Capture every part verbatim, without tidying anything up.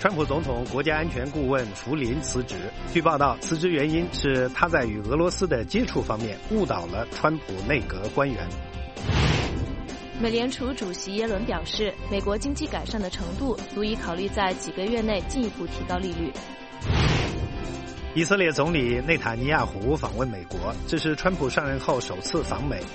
川普总统国家安全顾问福林辞职。据报道，辞职原因是他在与俄罗斯的接触方面误导了川普内阁官员。 美联储主席耶伦表示，美国经济改善的程度足以考虑在几个月内进一步提高利率。 以色列总理内塔尼亚胡访问美国，这是川普上任后首次访美。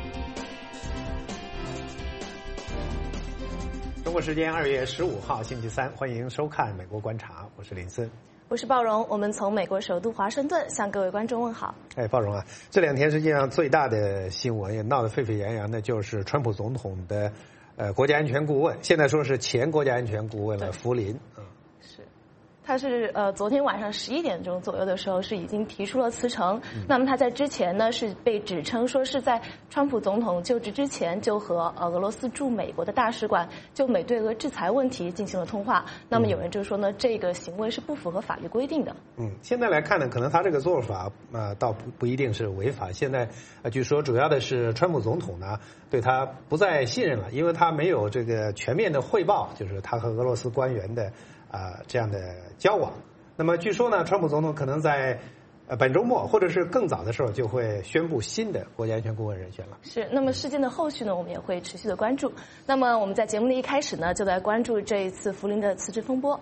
中国时间二月十五号星期三，欢迎收看《美国观察》，我是林森， 我是鲍荣。我们从美国首都华盛顿向各位观众问好。 哎，鲍荣啊，这两天实际上最大的新闻也闹得沸沸扬扬的，就是川普总统的呃国家安全顾问，现在说是前国家安全顾问了福林啊。 是。他是呃昨天晚上十一点钟左右的时候是已经提出了辞呈。嗯、那么他在之前呢是被指称说是在川普总统就职之前就和呃俄罗斯驻美国的大使馆就美对俄制裁问题进行了通话。那么有人就说呢，这个行为是不符合法律规定的。 嗯，现在来看呢，可能他这个做法呃倒不不一定是违法。现在呃据说主要的是川普总统呢对他不再信任了，因为他没有这个全面的汇报，就是他和俄罗斯官员的啊、呃、这样的交往。那么据说呢，川普总统可能在呃本周末或者是更早的时候就会宣布新的国家安全顾问人选了。 是，那么事件的后续呢，我们也会持续的关注。那么我们在节目的一开始呢，就来关注这一次福林的辞职风波。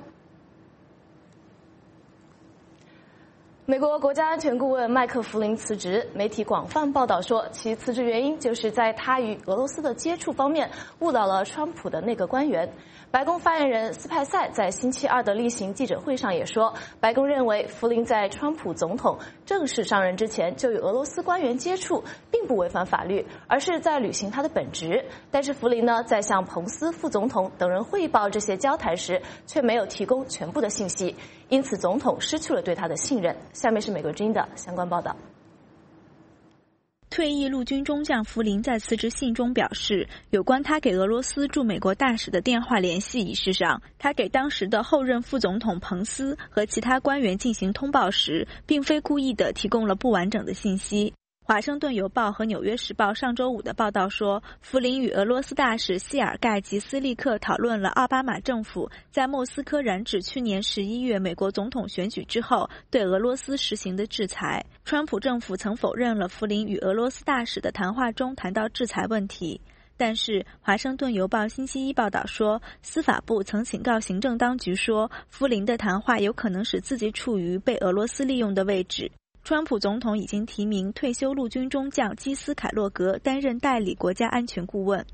美国国家安全顾问麦克弗林辞职，媒体广泛报道说，其辞职原因就是在他与俄罗斯的接触方面误导了川普的内阁官员。白宫发言人斯派塞在星期二的例行记者会上也说，白宫认为弗林在川普总统正式上任之前就与俄罗斯官员接触，并不违反法律，而是在履行他的本职。但是弗林呢，在向彭斯副总统等人汇报这些交谈时，却没有提供全部的信息，因此总统失去了对他的信任。下面是美国之音的相关报道。 退役陆军中将福林在辞职信中表示，有关他给俄罗斯驻美国大使的电话联系仪式上，他给当时的后任副总统彭斯和其他官员进行通报时，并非故意地提供了不完整的信息。华盛顿邮报和纽约时报上周五的报道说，福林与俄罗斯大使谢尔盖吉斯利克讨论了奥巴马政府在莫斯科染指去年十一月美国总统选举之后对俄罗斯实行的制裁。川普政府曾否认了福林与俄罗斯大使的谈话中谈到制裁问题，但是华盛顿邮报星期一报道说，司法部曾警告行政当局说，福林的谈话有可能使自己处于被俄罗斯利用的位置。川普总统已经提名退休陆军中将基斯凯洛格担任代理国家安全顾问。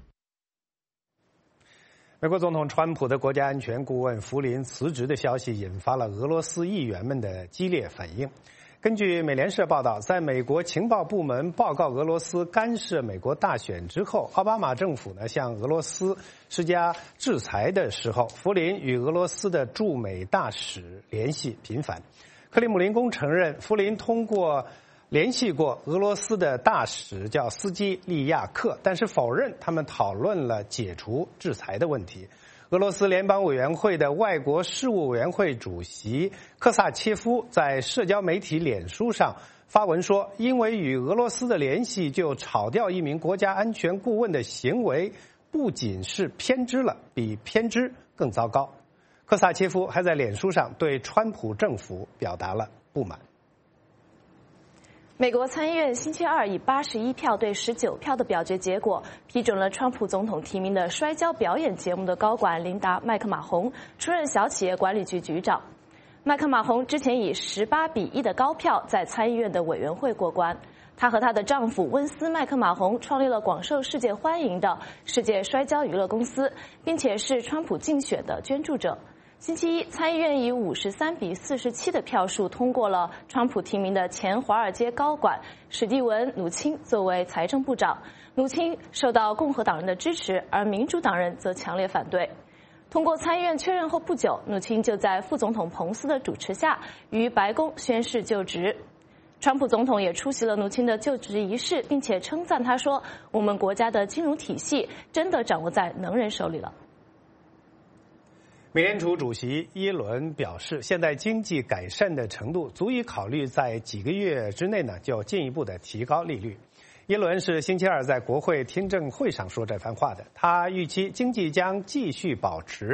美国总统川普的国家安全顾问福林辞职的消息引发了俄罗斯议员们的激烈反应。根据美联社报道，在美国情报部门报告俄罗斯干涉美国大选之后，奥巴马政府呢向俄罗斯施加制裁的时候，福林与俄罗斯的驻美大使联系频繁。克里姆林宫承认，福林通过联系过俄罗斯的大使叫斯基利亚克，但是否认他们讨论了解除制裁的问题。俄罗斯联邦委员会的外国事务委员会主席科萨切夫在社交媒体脸书上发文说，因为与俄罗斯的联系就炒掉一名国家安全顾问的行为不仅是偏执了，比偏执更糟糕。科萨切夫还在脸书上对川普政府表达了不满。 美国参议院星期二以八十一票对十九票的表决结果，批准了川普总统提名的摔跤表演节目的高管琳达·麦克马洪出任小企业管理局局长。麦克马洪之前以十八比一的高票在参议院的委员会过关。她和她的丈夫温斯·麦克马洪创立了广受世界欢迎的世界摔跤娱乐公司，并且是川普竞选的捐助者。星期一，参议院以五十三比四十七的票数通过了川普提名的前华尔街高管史蒂文·努钦作为财政部长。努钦受到共和党人的支持，而民主党人则强烈反对。通过参议院确认后不久，努钦就在副总统彭斯的主持下于白宫宣誓就职。川普总统也出席了努钦的就职仪式，并且称赞他说：“我们国家的金融体系真的掌握在能人手里了。” 美联储主席耶伦表示，现在经济改善的程度足以考虑在几个月之内呢就进一步的提高利率。耶伦是星期二在国会听证会上说这番话的，他预期经济将继续保持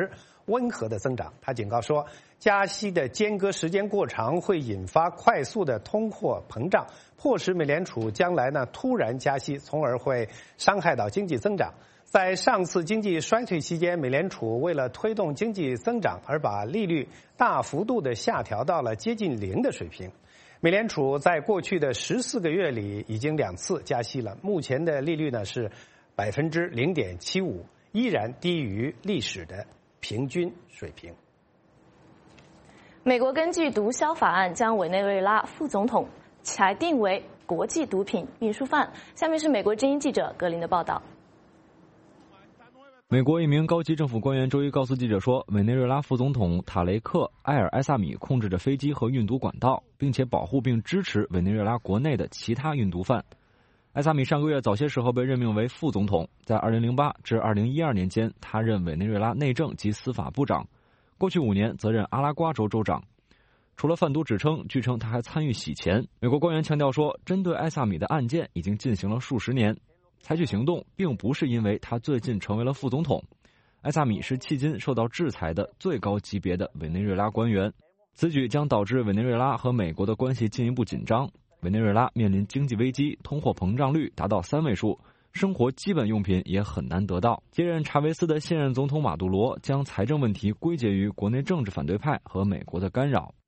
温和的增长。他警告说，加息的间隔时间过长会引发快速的通货膨胀，迫使美联储将来呢突然加息，从而会伤害到经济增长。在上次经济衰退期间，美联储为了推动经济增长而把利率大幅度的下调到了接近零的水平。美联储在过去的十四个月里已经两次加息了，目前的利率呢是百分之零点七五，依然低于历史的平均水平。 美国根据毒枭法案将委内瑞拉副总统裁定为国际毒品运输犯。下面是美国之音记者格林的报道。 美国一名高级政府官员周一告诉记者说，委内瑞拉副总统塔雷克·埃尔埃萨米控制着飞机和运毒管道，并且保护并支持委内瑞拉国内的其他运毒犯。埃萨米上个月早些时候被任命为副总统，在二零零八至二零一二年间，他任委内瑞拉内政及司法部长，过去五年则任阿拉瓜州州长。除了贩毒指称，据称他还参与洗钱。美国官员强调说，针对埃萨米的案件已经进行了数十年。采取行动并不是因为他最近成为了副总统，埃萨米是迄今受到制裁的最高级别的委内瑞拉官员。此举将导致委内瑞拉和美国的关系进一步紧张，委内瑞拉面临经济危机，通货膨胀率达到三位数，生活基本用品也很难得到。接任查韦斯的现任总统马杜罗将财政问题归结于国内政治反对派和美国的干扰。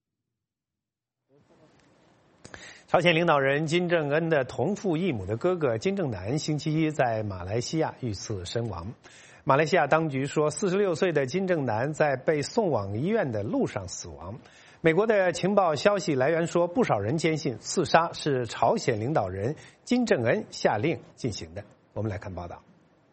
朝鲜领导人金正恩的同父异母的哥哥金正男星期一在马来西亚遇刺身亡。马来西亚当局说，四十六岁的金正男在被送往医院的路上死亡。美国的情报消息来源说，不少人坚信刺杀是朝鲜领导人金正恩下令进行的。我们来看报道。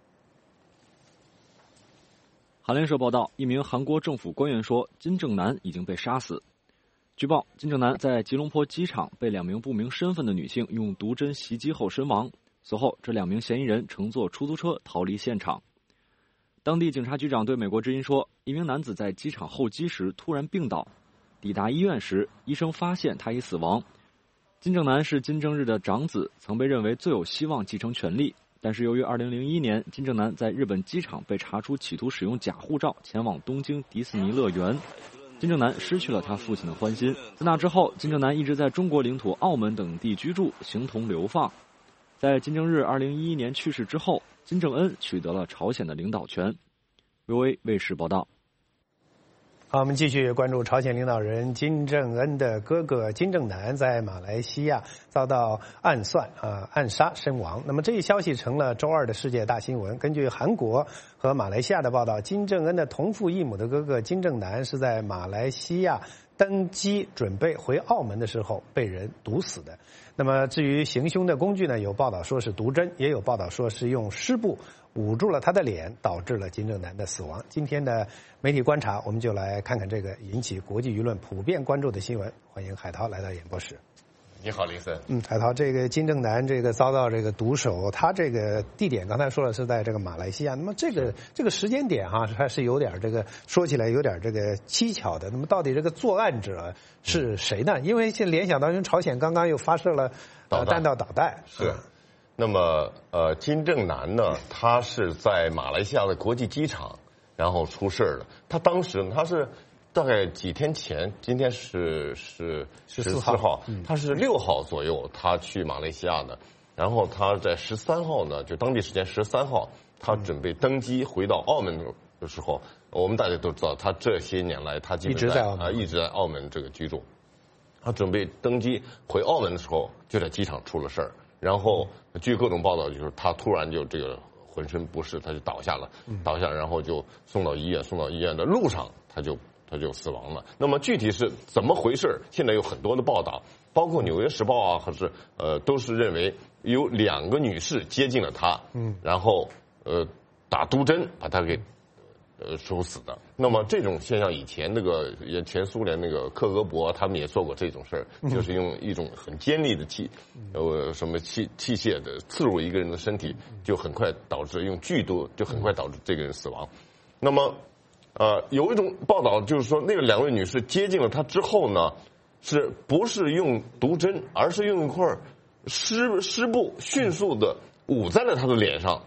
韩联社报道，一名韩国政府官员说，金正男已经被杀死。据报，金正男在吉隆坡机场被两名不明身份的女性用毒针袭击后身亡。随后，这两名嫌疑人乘坐出租车逃离现场。当地警察局长对美国之音说，一名男子在机场候机时突然病倒，抵达医院时，医生发现他已死亡。金正男是金正日的长子，曾被认为最有希望继承权力。但是由于二零零一年金正男在日本机场被查出企图使用假护照前往东京迪士尼乐园，金正男失去了他父亲的欢心。自那之后，金正男一直在中国领土澳门等地居住，形同流放。在金正日二零一一年去世之后，金正恩取得了朝鲜的领导权。V O A 卫视报道。 好，我们继续关注朝鲜领导人金正恩的哥哥金正男在马来西亚遭到暗算啊暗杀身亡。那么这一消息成了周二的世界大新闻。根据韩国和马来西亚的报道，金正恩的同父异母的哥哥金正男是在马来西亚登机准备回澳门的时候被人毒死的。那么至于行凶的工具呢，有报道说是毒针，也有报道说是用湿布捂住了他的脸，导致了金正男的死亡。今天的媒体观察，我们就来看看这个引起国际舆论普遍关注的新闻。欢迎海涛来到演播室。 你好，林森。 嗯，海涛，这个金正男这个遭到这个毒手，他这个地点刚才说了是在这个马来西亚，那么这个这个时间点哈、啊，还是有点这个说起来有点这个蹊跷的。那么到底这个作案者是谁呢？因为现联想到，因为朝鲜刚刚又发射了呃弹道导弹。 是。那么呃，金正男呢，他是在马来西亚的国际机场，然后出事了。他当时他是。大概几天前，今天是是十四号，他是六号左右，他去马来西亚的，然后他在十三号呢，就当地时间十三号，他准备登机回到澳门的时候，我们大家都知道，他这些年来他基本在啊一直在澳门这个居住，他准备登机回澳门的时候，就在机场出了事儿，然后据各种报道，就是他突然就这个浑身不适，他就倒下了，倒下，然后就送到医院，送到医院的路上他就。他就死亡了。那么具体是怎么回事？现在有很多的报道，包括《纽约时报》啊，还是呃，都是认为有两个女士接近了他，嗯，然后呃打毒针把他给呃处死的。那么这种现象以前那个也前苏联那个克格勃他们也做过这种事儿，就是用一种很尖利的器呃什么器器械的刺入一个人的身体，就很快导致用剧毒，就很快导致这个人死亡。那么。呃，有一种报道就是说，那个两位女士接近了他之后呢，是不是用毒针，而是用一块湿湿布迅速的捂在了他的脸上，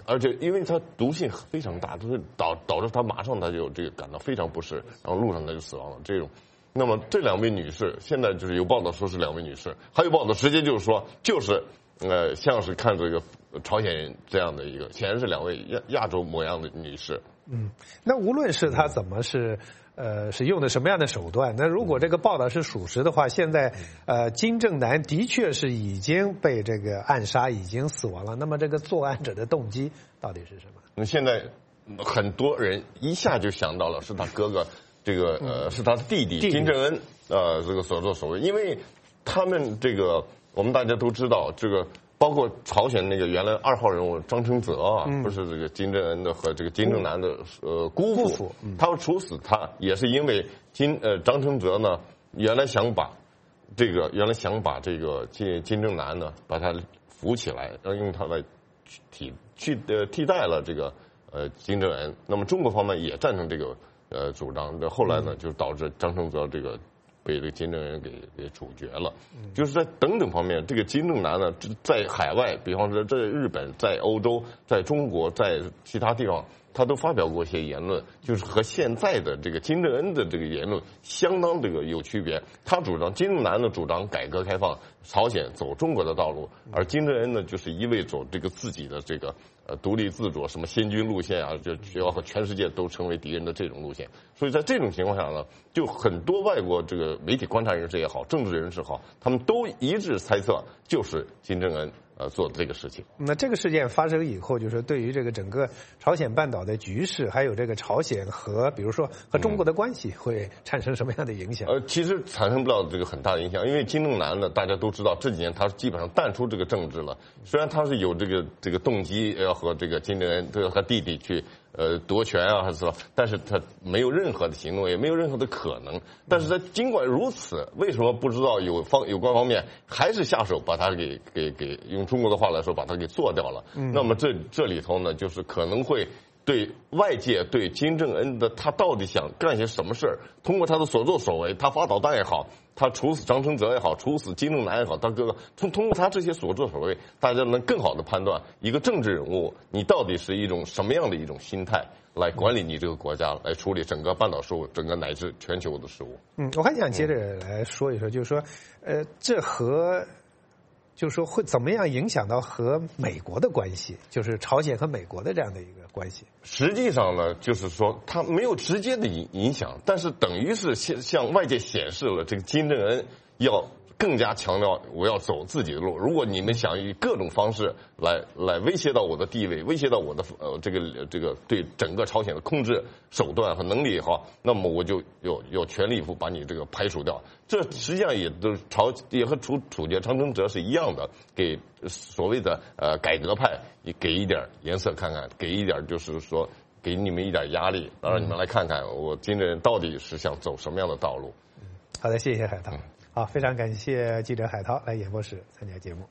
而且因为它毒性非常大，就是导导致他马上他就这个感到非常不适，然后路上他就死亡了。这种，那么这两位女士现在就是有报道说是两位女士，还有报道直接就是说就是呃像是看这个朝鲜人这样的一个，显然是两位亚亚洲模样的女士。 嗯，那无论是他怎么是。呃，是用的什么样的手段？那如果这个报道是属实的话，现在呃金正男的确是已经被这个暗杀，已经死亡了。那么这个作案者的动机到底是什么？ 那现在很多人一下就想到了是他哥哥，这个呃是他的弟弟金正恩呃这个所作所为，因为他们这个我们大家都知道这个。包括朝鲜那个原来二号人物张承泽啊，嗯、不是这个金正恩的和这个金正男的呃姑父，姑父嗯、他们处死他也是因为金呃张承泽呢原来想把这个原来想把这个金金正男呢把他扶起来，然后用他来替去呃替代了这个呃金正恩。那么中国方面也赞成这个呃主张，那后来呢就导致张承泽这个。被这个金正恩给给处决了，就是在等等方面，这个金正男呢，在海外，比方说在日本、在欧洲、在中国、在其他地方，他都发表过一些言论，就是和现在的这个金正恩的这个言论相当这个有区别。他主张金正男呢主张改革开放，朝鲜走中国的道路，而金正恩呢就是一味走这个自己的这个呃独立自主，什么先军路线啊，就要和全世界都成为敌人的这种路线。所以在这种情况下呢，就很多外国这个媒体观察人士也好，政治人士好，他们都一致猜测就是金正恩呃做的这个事情。 那这个事件发生以后，就是对于这个整个朝鲜半岛的局势，还有这个朝鲜和比如说和中国的关系，会产生什么样的影响？ 呃，其实产生不了这个很大的影响，因为金正男呢，大家都知道这几年他基本上淡出这个政治了。虽然他是有这个这个动机要和这个金正恩这个和弟弟去呃夺权啊，还是说，但是他没有任何的行动，也没有任何的可能。但是他尽管如此，为什么不知道有方有关方面还是下手把他给给给用中国的话来说把他给做掉了？嗯、那么这这里头呢，就是可能会。对外界对金正恩的他到底想干些什么事儿，通过他的所作所为，他发导弹也好，他处死张承泽也好，处死金正男也好，他哥哥通通过他这些所作所为，大家能更好的判断一个政治人物你到底是一种什么样的一种心态来管理你这个国家，来处理整个半岛事务，整个乃至全球的事务。 嗯，我还想接着来说一说，就是说，呃，这和。就是说会怎么样影响到和美国的关系，就是朝鲜和美国的这样的一个关系。 实际上呢，就是说它没有直接的影影响，但是等于是向向外界显示了这个金正恩要更加强调我要走自己的路。如果你们想以各种方式来来威胁到我的地位，威胁到我的呃这个这个对整个朝鲜的控制手段和能力也好，那么我就有有全力以赴把你这个排除掉。这实际上也都朝也和处处决张承泽是一样的，给所谓的呃改革派也给一点颜色看看，给一点就是说给你们一点压力，让你们来看看我金正恩到底是想走什么样的道路。 嗯，好的，谢谢海涛。嗯好，非常感谢记者海涛来演播室参加节目。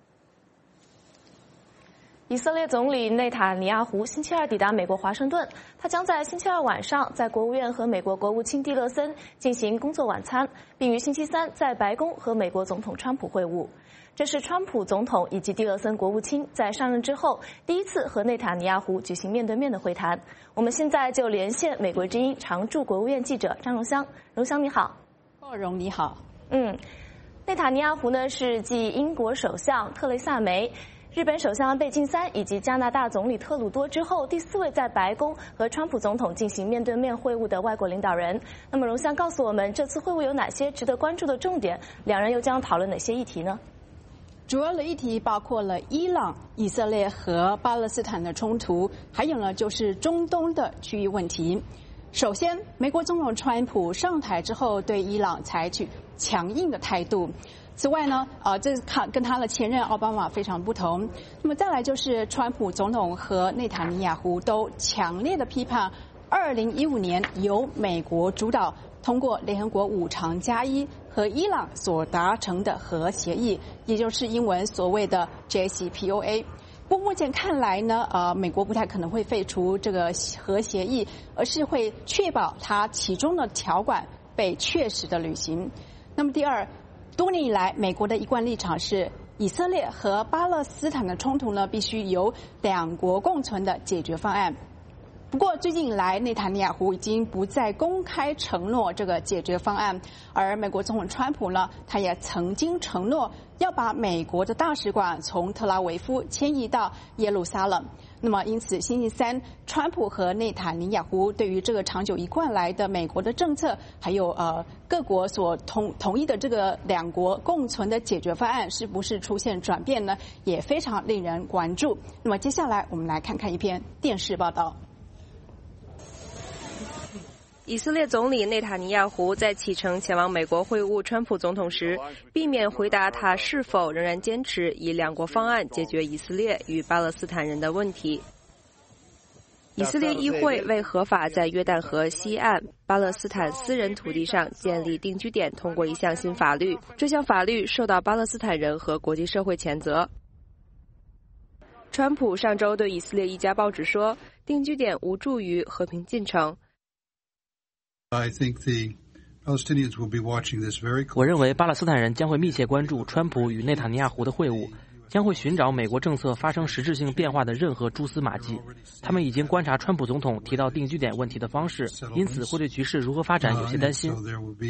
以色列总理内塔尼亚胡星期二抵达美国华盛顿，他将在星期二晚上在国务院和美国国务卿蒂勒森进行工作晚餐，并于星期三在白宫和美国总统川普会晤。这是川普总统以及蒂勒森国务卿在上任之后第一次和内塔尼亚胡举行面对面的会谈。我们现在就连线美国之音常驻国务院记者张荣香。荣香你好。 鲍荣你好。 嗯，内塔尼亚胡呢是继英国首相特蕾萨梅、日本首相贝晋三以及加拿大总理特鲁多之后第四位在白宫和川普总统进行面对面会晤的外国领导人。那么荣香告诉我们，这次会晤有哪些值得关注的重点？两人又将讨论哪些议题呢？ 主要的议题包括了伊朗、以色列和巴勒斯坦的冲突，还有呢就是中东的区域问题。首先，美国总统川普上台之后对伊朗采取强硬的态度。此外呢，呃，这他跟他的前任奥巴马非常不同。那么再来就是川普总统和内塔尼亚胡都强烈的批判二零一五年由美国主导通过联合国五常加一和伊朗所达成的核协议，也就是英文所谓的 J C P O A。不过目前看来呢，呃，美国不太可能会废除这个核协议，而是会确保它其中的条款被确实的履行。那么第二，多年以来，美国的一贯立场是以色列和巴勒斯坦的冲突呢，必须由两国共存的解决方案。不过，最近以来，内塔尼亚胡已经不再公开承诺这个解决方案，而美国总统川普呢，他也曾经承诺要把美国的大使馆从特拉维夫迁移到耶路撒冷。那么，因此星期三，川普和内塔尼亚胡对于这个长久一贯来的美国的政策，还有呃各国所同同意的这个两国共存的解决方案，是不是出现转变呢？也非常令人关注。那么，接下来我们来看看一篇电视报道。 以色列总理内塔尼亚胡在启程前往美国会晤川普总统时，避免回答他是否仍然坚持以两国方案解决以色列与巴勒斯坦人的问题。以色列议会为合法在约旦河西岸巴勒斯坦私人土地上建立定居点通过一项新法律，这项法律受到巴勒斯坦人和国际社会谴责。川普上周对以色列一家报纸说，定居点无助于和平进程。 我认为巴勒斯坦人将会密切关注川普与内塔尼亚胡的会晤，将会寻找美国政策发生实质性变化的任何蛛丝马迹。他们已经观察川普总统提到定居点问题的方式，因此会对局势如何发展有些担心。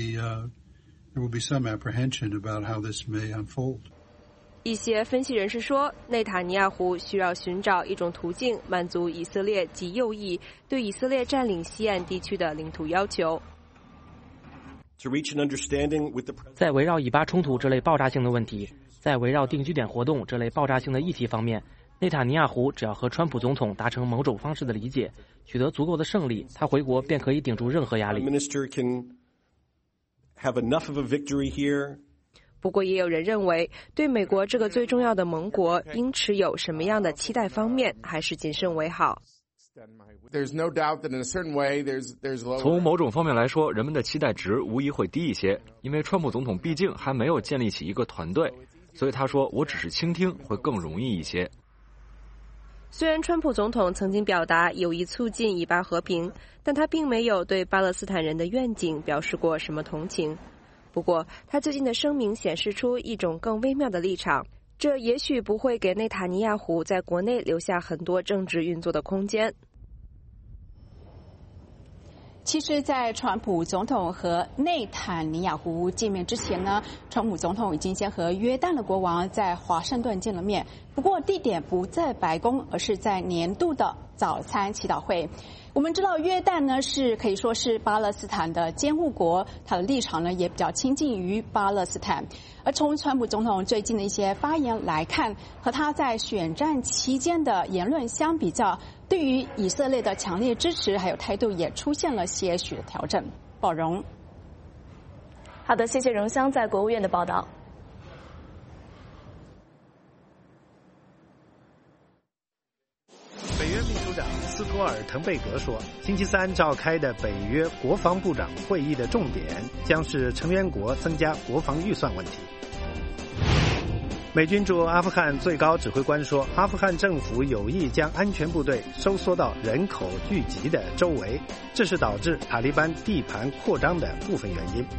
一些分析人士说，内塔尼亚胡需要寻找一种途径，满足以色列及右翼对以色列占领西岸地区的领土要求。 在围绕以巴冲突这类爆炸性的问题，在围绕定居点活动这类爆炸性的议题方面，内塔尼亚胡只要和川普总统达成某种方式的理解，取得足够的胜利，他回国便可以顶住任何压力。 不过也有人认为，对美国这个最重要的盟国应持有什么样的期待方面，还是谨慎为好。 从某种方面来说，人们的期待值无疑会低一些，因为川普总统毕竟还没有建立起一个团队，所以他说我只是倾听会更容易一些。 虽然川普总统曾经表达有意促进以巴和平，但他并没有对巴勒斯坦人的愿景表示过什么同情。不过，他最近的声明显示出一种更微妙的立场，这也许不会给内塔尼亚胡在国内留下很多政治运作的空间。 其实，在川普总统和内塔尼亚胡见面之前呢，川普总统已经先和约旦的国王在华盛顿见了面，不过地点不在白宫，而是在年度的早餐祈祷会。我们知道约旦呢是可以说是巴勒斯坦的监护国，他的立场呢也比较亲近于巴勒斯坦。而从川普总统最近的一些发言来看，和他在选战期间的言论相比较，对于以色列的强烈支持还有态度也出现了些许的调整。宝荣， 好的，谢谢荣香在国务院的报道。 北约秘书长斯托尔滕贝格说，星期三召开的北约国防部长会议的重点将是成员国增加国防预算问题。美军驻阿富汗最高指挥官说，阿富汗政府有意将安全部队收缩到人口聚集的周围，这是导致塔利班地盘扩张的部分原因。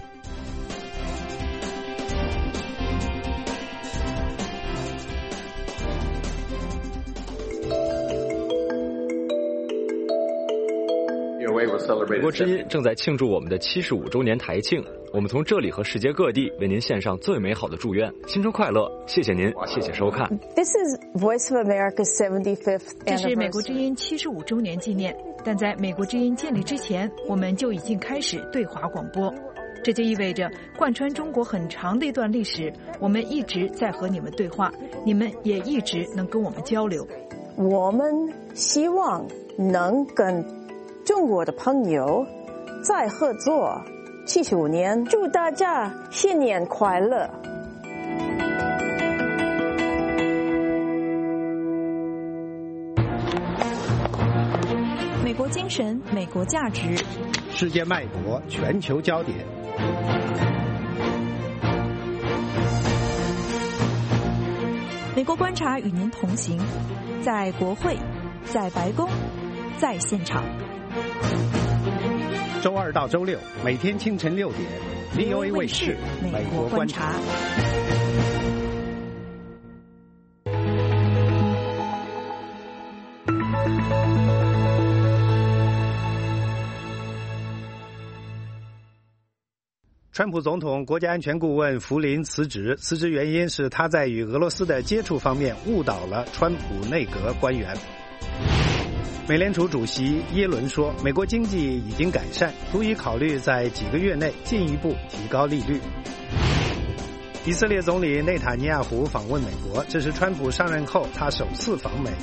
美国之音正在庆祝我们的七十五周年台庆，我们从这里和世界各地为您献上最美好的祝愿，新春快乐！谢谢您，谢谢收看。 This is Voice of America's seventy-fifth anniversary. 这是美国之音七十五周年纪念，但在美国之音建立之前，我们就已经开始对华广播。这就意味着，贯穿中国很长的一段历史，我们一直在和你们对话，你们也一直能跟我们交流。 我们希望能跟中国的朋友再合作七十五年，祝大家新年快乐。 美国精神，美国价值， 世界脉搏，全球焦点。 美国观察与您同行，在国会，在白宫，在现场。 周二到周六，每天清晨六点 ，V O A 卫视《美国观察》。 川普总统国家安全顾问福林辞职，辞职原因是他在与俄罗斯的接触方面误导了川普内阁官员。美联储主席耶伦说，美国经济已经改善，足以考虑在几个月内进一步提高利率。以色列总理内塔尼亚胡访问美国，这是川普上任后他首次访美。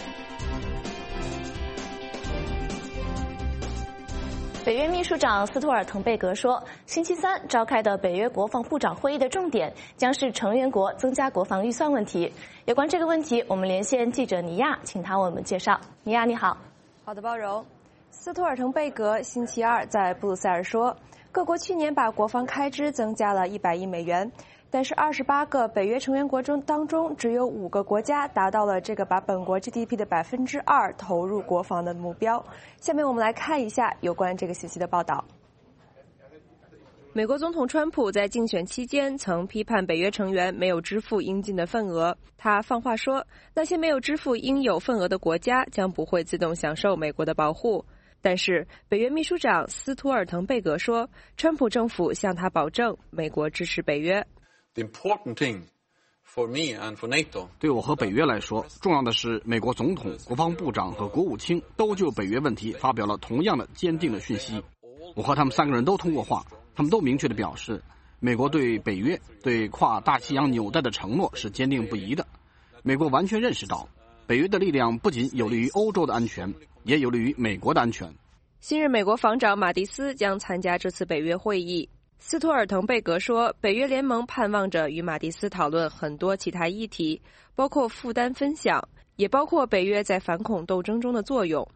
北约秘书长斯托尔滕贝格说，星期三召开的北约国防部长会议的重点将是成员国增加国防预算问题。有关这个问题，我们连线记者尼亚，请他为我们介绍。尼亚，你好。 好的，包柔。斯托尔滕贝格星期二在布鲁塞尔说，各国去年把国防开支增加了一百亿美元。但是二十八个北约成员国中当中，只有五个国家达到了这个把本国 G D P 的百分之二投入国防的目标。下面我们来看一下有关这个信息的报道。美国总统川普在竞选期间曾批判北约成员没有支付应尽的份额。他放话说，那些没有支付应有份额的国家将不会自动享受美国的保护。但是北约秘书长斯图尔滕贝格说，川普政府向他保证，美国支持北约。 The important thing for me and for NATO. 对我和北约来说，重要的是美国总统、国防部长和国务卿都就北约问题发表了同样的坚定的讯息。我和他们三个人都通过话，他们都明确地表示，美国对北约、对跨大西洋纽带的承诺是坚定不移的。美国完全认识到，北约的力量不仅有利于欧洲的安全，也有利于美国的安全。 新任美国防长马蒂斯将参加这次北约会议。斯托尔滕贝格说，北约联盟盼望着与马蒂斯讨论很多其他议题，包括负担分享，也包括北约在反恐斗争中的作用。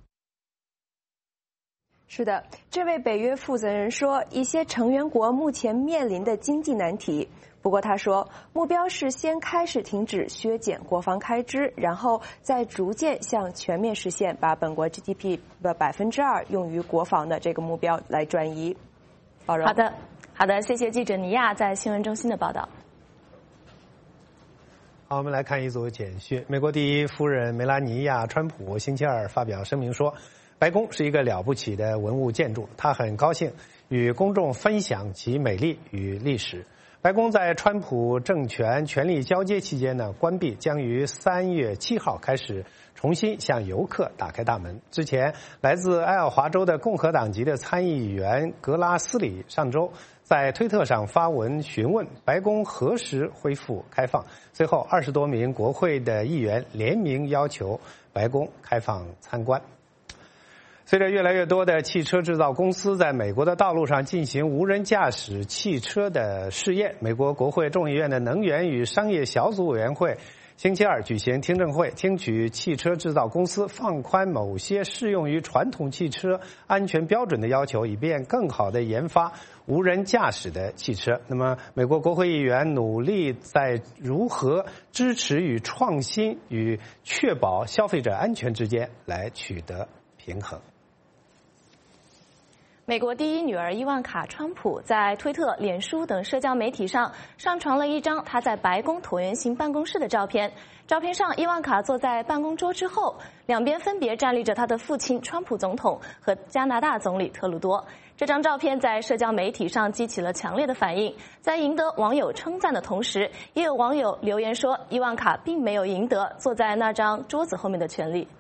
是的，这位北约负责人说，一些成员国目前面临的经济难题。不过他说，目标是先开始停止削减国防开支，然后再逐渐向全面实现把本国 G D P 的百分之二用于国防的这个目标来转移。 好的。好的，谢谢记者尼亚在新闻中心的报道。 好，我们来看一组简讯。美国第一夫人梅拉尼亚·川普星期二发表声明说，白宫是一个了不起的文物建筑，她很高兴与公众分享其美丽与历史。白宫在川普政权权力交接期间呢，关闭，将于三月七号开始重新向游客打开大门。之前，来自爱奥华州的共和党籍的参议员格拉斯里上周在推特上发文询问白宫何时恢复开放。随后，二十多名国会的议员联名要求白宫开放参观。随着越来越多的汽车制造公司在美国的道路上进行无人驾驶汽车的试验，美国国会众议院的能源与商业小组委员会星期二举行听证会，听取汽车制造公司放宽某些适用于传统汽车安全标准的要求，以便更好地研发无人驾驶的汽车。那么，美国国会议员努力在如何支持与创新与确保消费者安全之间来取得平衡。 美国第一女儿伊万卡·川普在推特、脸书等社交媒体上上传了一张她在白宫椭圆形办公室的照片。照片上，伊万卡坐在办公桌之后，两边分别站立着她的父亲川普总统和加拿大总理特鲁多。这张照片在社交媒体上激起了强烈的反应，在赢得网友称赞的同时，也有网友留言说，伊万卡并没有赢得坐在那张桌子后面的权利。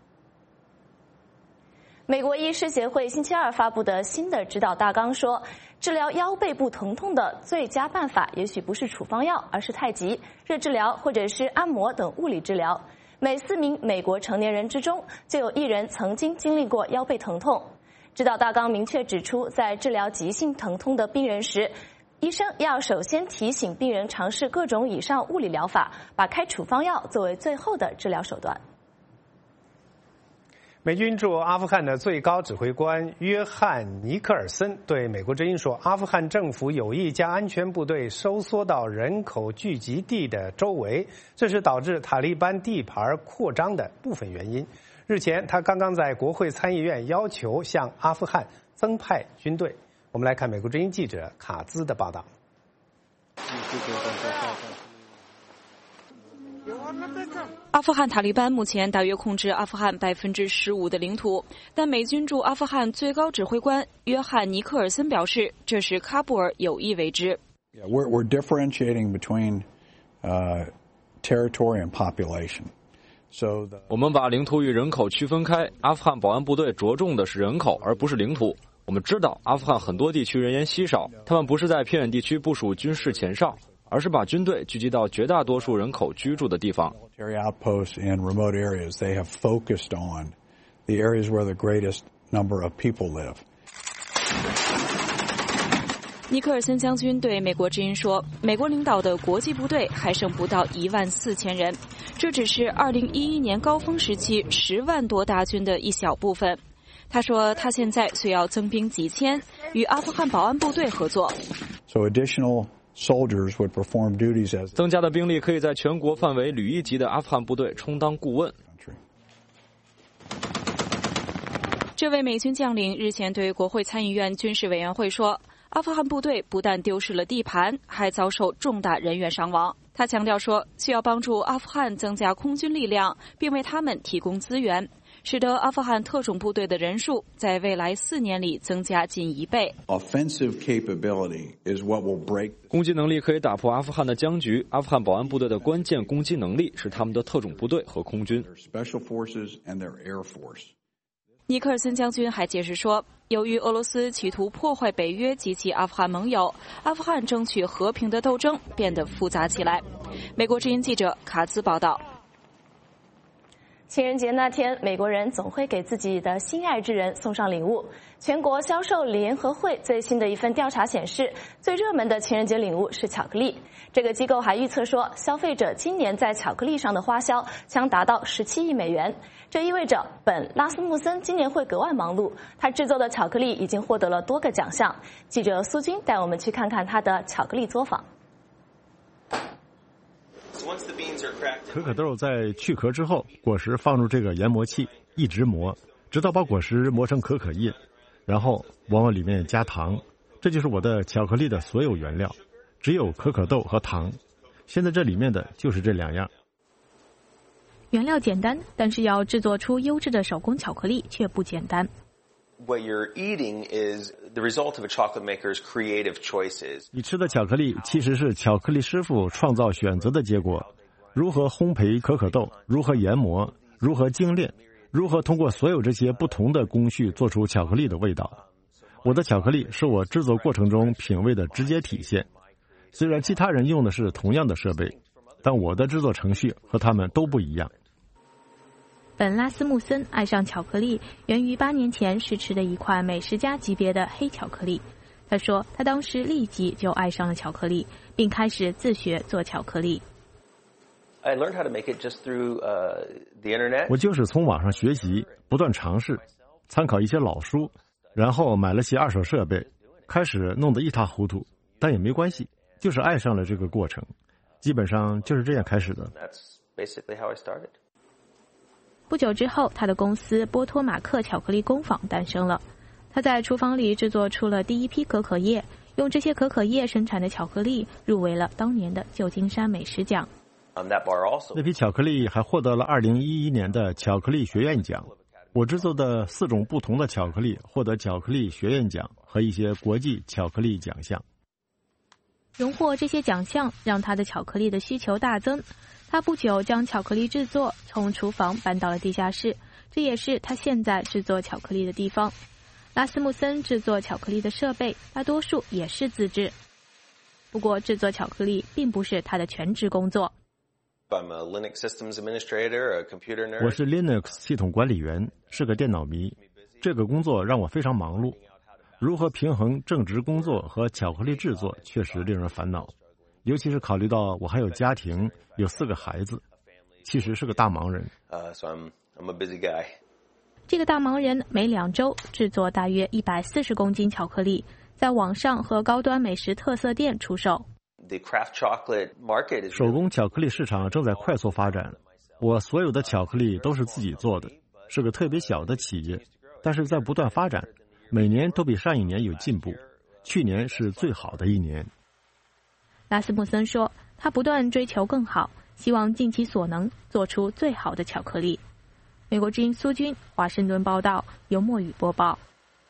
美国医师协会星期二发布的新的指导大纲说，治疗腰背部疼痛的最佳办法也许不是处方药，而是太极、热治疗或者是按摩等物理治疗。每四名美国成年人之中，就有一人曾经经历过腰背疼痛。指导大纲明确指出，在治疗急性疼痛的病人时，医生要首先提醒病人尝试各种以上物理疗法，把开处方药作为最后的治疗手段。 美军驻阿富汗的最高指挥官约翰·尼克尔森对美国之音说，阿富汗政府有意将安全部队收缩到人口聚集地的周围，这是导致塔利班地盘扩张的部分原因。日前，他刚刚在国会参议院要求向阿富汗增派军队。我们来看美国之音记者卡兹的报道。 阿富汗塔利班目前大约控制阿富汗百分之十五的领土，但美军驻阿富汗最高指挥官约翰尼克尔森表示，这是喀布尔有意为之。 Yeah, we're, we're differentiating between uh, territory and population. So the... 我们把领土与人口区分开，阿富汗保安部队着重的是人口，而不是领土。我们知道阿富汗很多地区人烟稀少，他们不是在偏远地区部署军事前哨，而是把军队聚集到绝大多数人口居住的地方。 Military outposts in remote areas, they have focused on the areas where the greatest number of people live. 尼克尔森将军对美国之音说，美国领导的国际部队还剩不到一万四千人，这只是二零一一年高峰时期十万多大军的一小部分。他说他现在需要增兵几千，与阿富汗保安部队合作。 So additional soldiers would perform duties as 增加的兵力可以在全国范围旅一级的阿富汗部队充当顾问。 这位美军将领日前对国会参议院军事委员会说，阿富汗部队不但丢失了地盘，还遭受重大人员伤亡。他强调说，需要帮助阿富汗增加空军力量，并为他们提供资源，使得阿富汗特种部队的人数在未来四年里增加近一倍。 offensive capability is what will break. 攻击能力可以打破阿富汗的僵局。阿富汗保安部队的关键攻击能力是他们的特种部队和空军。 Special forces and their air force. 尼克尔森将军还解释说，由于俄罗斯企图破坏北约及其阿富汗盟友，阿富汗争取和平的斗争变得复杂起来。美国之音记者卡兹报道。 情人节那天，美国人总会给自己的心爱之人送上礼物。全国销售联合会最新的一份调查显示，最热门的情人节礼物是巧克力。这个机构还预测说，消费者今年在巧克力上的花销将达到十七亿美元。这意味着本·拉斯穆森今年会格外忙碌，他制作的巧克力已经获得了多个奖项。记者苏军带我们去看看他的巧克力作坊。 可可豆在去壳之后，果实放入这个研磨器，一直磨，直到把果实磨成可可液，然后往里面加糖。这就是我的巧克力的所有原料，只有可可豆和糖。现在这里面的就是这两样。 原料简单，但是要制作出优质的手工巧克力却不简单。 What you're eating is the result of a chocolate maker's creative choices. 你吃的巧克力其实是巧克力师傅创造选择的结果。如何烘焙可可豆，如何研磨，如何精炼，如何通过所有这些不同的工序做出巧克力的味道。我的巧克力是我制作过程中品味的直接体现。虽然其他人用的是同样的设备，但我的制作程序和他们都不一样。 本·拉斯穆森爱上巧克力源于八年前试吃的一块美食家级别的黑巧克力。他说，他当时立即就爱上了巧克力，并开始自学做巧克力。 I learned how to make it just through uh, the internet. 我就是从网上学习，不断尝试，参考一些老书，然后买了些二手设备，开始弄得一塌糊涂，但也没关系，就是爱上了这个过程。基本上就是这样开始的。 That's basically how I started. 不久之后，他的公司波托马克巧克力工坊诞生了。他在厨房里制作出了第一批可可叶，用这些可可叶生产的巧克力入围了当年的旧金山美食奖。 那批巧克力还获得了二零一一年的巧克力学院奖。我制作的四种不同的巧克力获得巧克力学院奖和一些国际巧克力奖项。 荣获这些奖项让他的巧克力的需求大增。他不久将巧克力制作从厨房搬到了地下室，这也是他现在制作巧克力的地方。拉斯穆森制作巧克力的设备大多数也是自制。不过制作巧克力并不是他的全职工作。 I'm a Linux systems administrator, a computer nerd. 我是 Linux 系统管理员，是个电脑迷。这个工作让我非常忙碌。如何平衡正职工作和巧克力制作，确实令人烦恼。尤其是考虑到我还有家庭，有四个孩子，其实是个大忙人。 Uh, so I'm, I'm a busy guy. 这个大忙人每两周制作大约一百四十公斤巧克力，在网上和高端美食特色店出售。 The craft chocolate market is 手工巧克力市场正在快速发展。我所有的巧克力都是自己做的，是个特别小的企业，但是在不断发展，每年都比上一年有进步。去年是最好的一年。 拉斯穆森说，他不断追求更好， 希望尽其所能做出最好的巧克力。美国之音苏军华盛顿报道，由莫宇播报。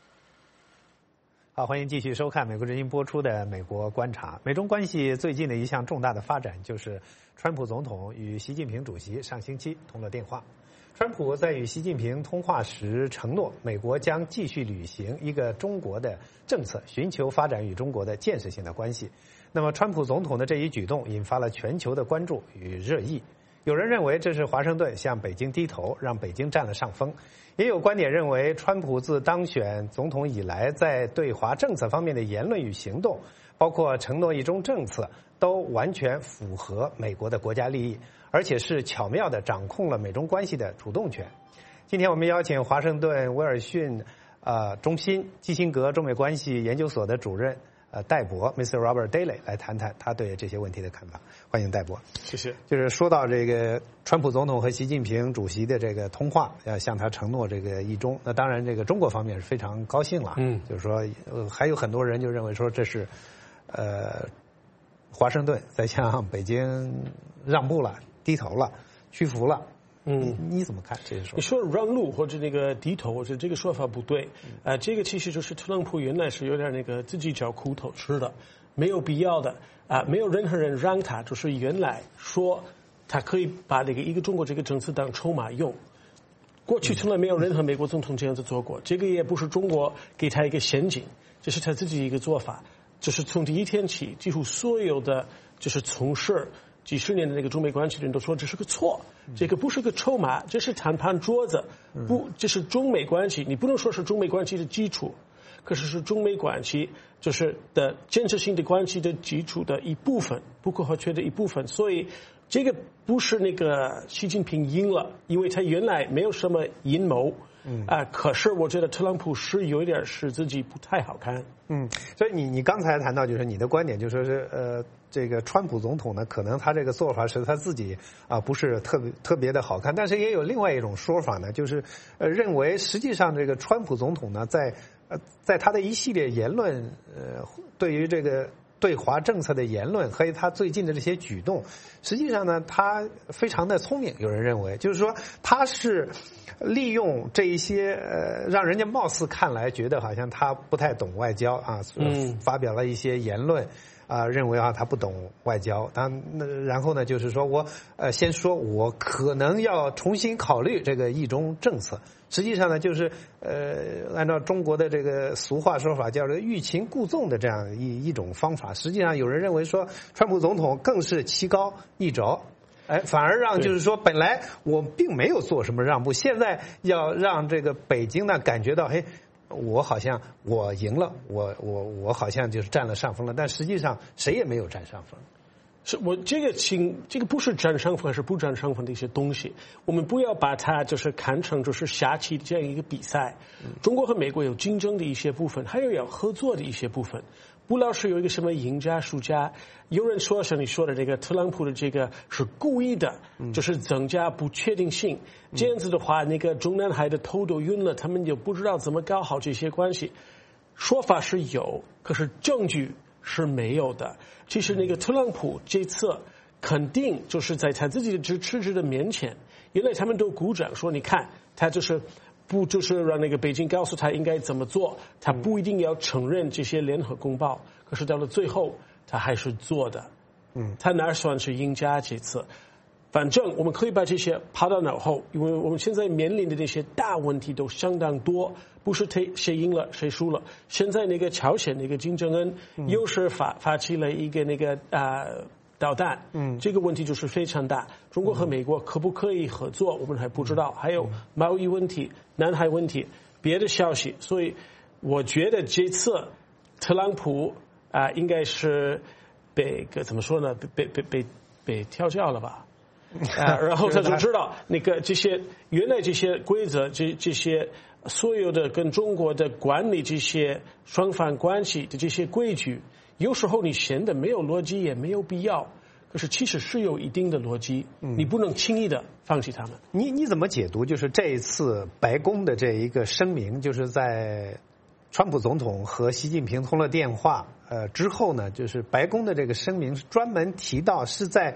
好，欢迎继续收看美国之音播出的《美国观察》。美中关系最近的一项重大的发展，就是川普总统与习近平主席上星期通了电话。川普在与习近平通话时承诺，美国将继续履行一个中国的政策，寻求发展与中国的建设性的关系。那么，川普总统的这一举动引发了全球的关注与热议。有人认为这是华盛顿向北京低头，让北京占了上风。也有观点认为，川普自当选总统以来，在对华政策方面的言论与行动，包括承诺一中政策，都完全符合美国的国家利益，而且是巧妙地掌控了美中关系的主动权。今天我们邀请华盛顿威尔逊呃中心基辛格中美关系研究所的主任呃戴博 ，mister Robert Daly 来谈谈他对这些问题的看法。欢迎戴博。 谢谢。 就是说到这个川普总统和习近平主席的这个通话，要向他承诺这个一中，那当然这个中国方面是非常高兴了。嗯，就是说，呃，还有很多人就认为说这是，呃，华盛顿在向北京让步了、低头了、屈服了。嗯，你你怎么看这些说法？ 你说让路或者那个低头，我觉得这个说法不对。呃，这个其实就是特朗普原来是有点那个自己找苦头吃的，没有必要的啊、呃，没有任何人让他，就是原来说他可以把那个一个中国这个政策当筹码用。过去从来没有任何美国总统这样子做过，这个也不是中国给他一个陷阱，这是他自己一个做法。就是从第一天起，几乎所有的就是从事几十年的那个中美关系的人都说这是个错，这个不是个筹码，这是谈判桌子，不，这是中美关系，你不能说是中美关系的基础，可是是中美关系就是的建设性的关系的基础的一部分，不可或缺的一部分。所以这个不是那个习近平赢了，因为他原来没有什么阴谋。嗯啊、呃，可是我觉得特朗普是有一点使自己不太好看。 嗯，所以你你刚才谈到就是你的观点，就说是呃，这个川普总统呢，可能他这个做法是他自己啊、呃、不是特别特别的好看，但是也有另外一种说法呢，就是呃认为实际上这个川普总统呢，在呃在他的一系列言论呃对于这个对华政策的言论和他最近的这些举动，实际上呢，他非常的聪明。有人认为，就是说他是利用这一些呃，让人家貌似看来觉得好像他不太懂外交啊，嗯，发表了一些言论啊、呃，认为啊他不懂外交。他那然后呢，就是说我呃先说我可能要重新考虑这个一中政策。实际上呢，就是呃，按照中国的这个俗话说法，叫做欲擒故纵的这样一一种方法。实际上，有人认为说，川普总统更是棋高一着，哎，反而让就是说，本来我并没有做什么让步，现在要让这个北京呢感觉到，嘿，我好像我赢了，我我我好像就是占了上风了，但实际上谁也没有占上风。 是我这个情，这个不是占上风还是不占上风的一些东西，我们不要把它就是看成就是下棋这样一个比赛。中国和美国有竞争的一些部分，还有要合作的一些部分，不老是有一个什么赢家输家。有人说像你说的这个特朗普的这个是故意的，就是增加不确定性。这样子的话，那个中南海的头都晕了，他们就不知道怎么搞好这些关系。说法是有，可是证据是没有的。其实那个特朗普这次肯定就是在他自己的支持者的面前，原来他们都鼓掌说，你看他就是不就是让那个北京告诉他应该怎么做，他不一定要承认这些联合公报，可是到了最后他还是做的。嗯，他哪算是赢家这次？反正我们可以把这些抛到脑后，因为我们现在面临的那些大问题都相当多，不是谁谁赢了谁输了。现在那个朝鲜那个金正恩又是发发起了一个那个啊、呃、导弹，嗯，这个问题就是非常大。中国和美国可不可以合作，我们还不知道。还有贸易问题、南海问题、别的消息，所以我觉得这次特朗普啊、呃、应该是被个怎么说呢？被被被被被调教了吧？啊，然后他就知道那个这些原来这些规则，这这些所有的跟中国的管理这些双方关系的这些规矩，有时候你显得没有逻辑也没有必要，可是其实是有一定的逻辑，你不能轻易的放弃他们。 你你怎么解读就是这一次白宫的这一个声明，就是在川普总统和习近平通了电话呃之后呢，就是白宫的这个声明专门提到是在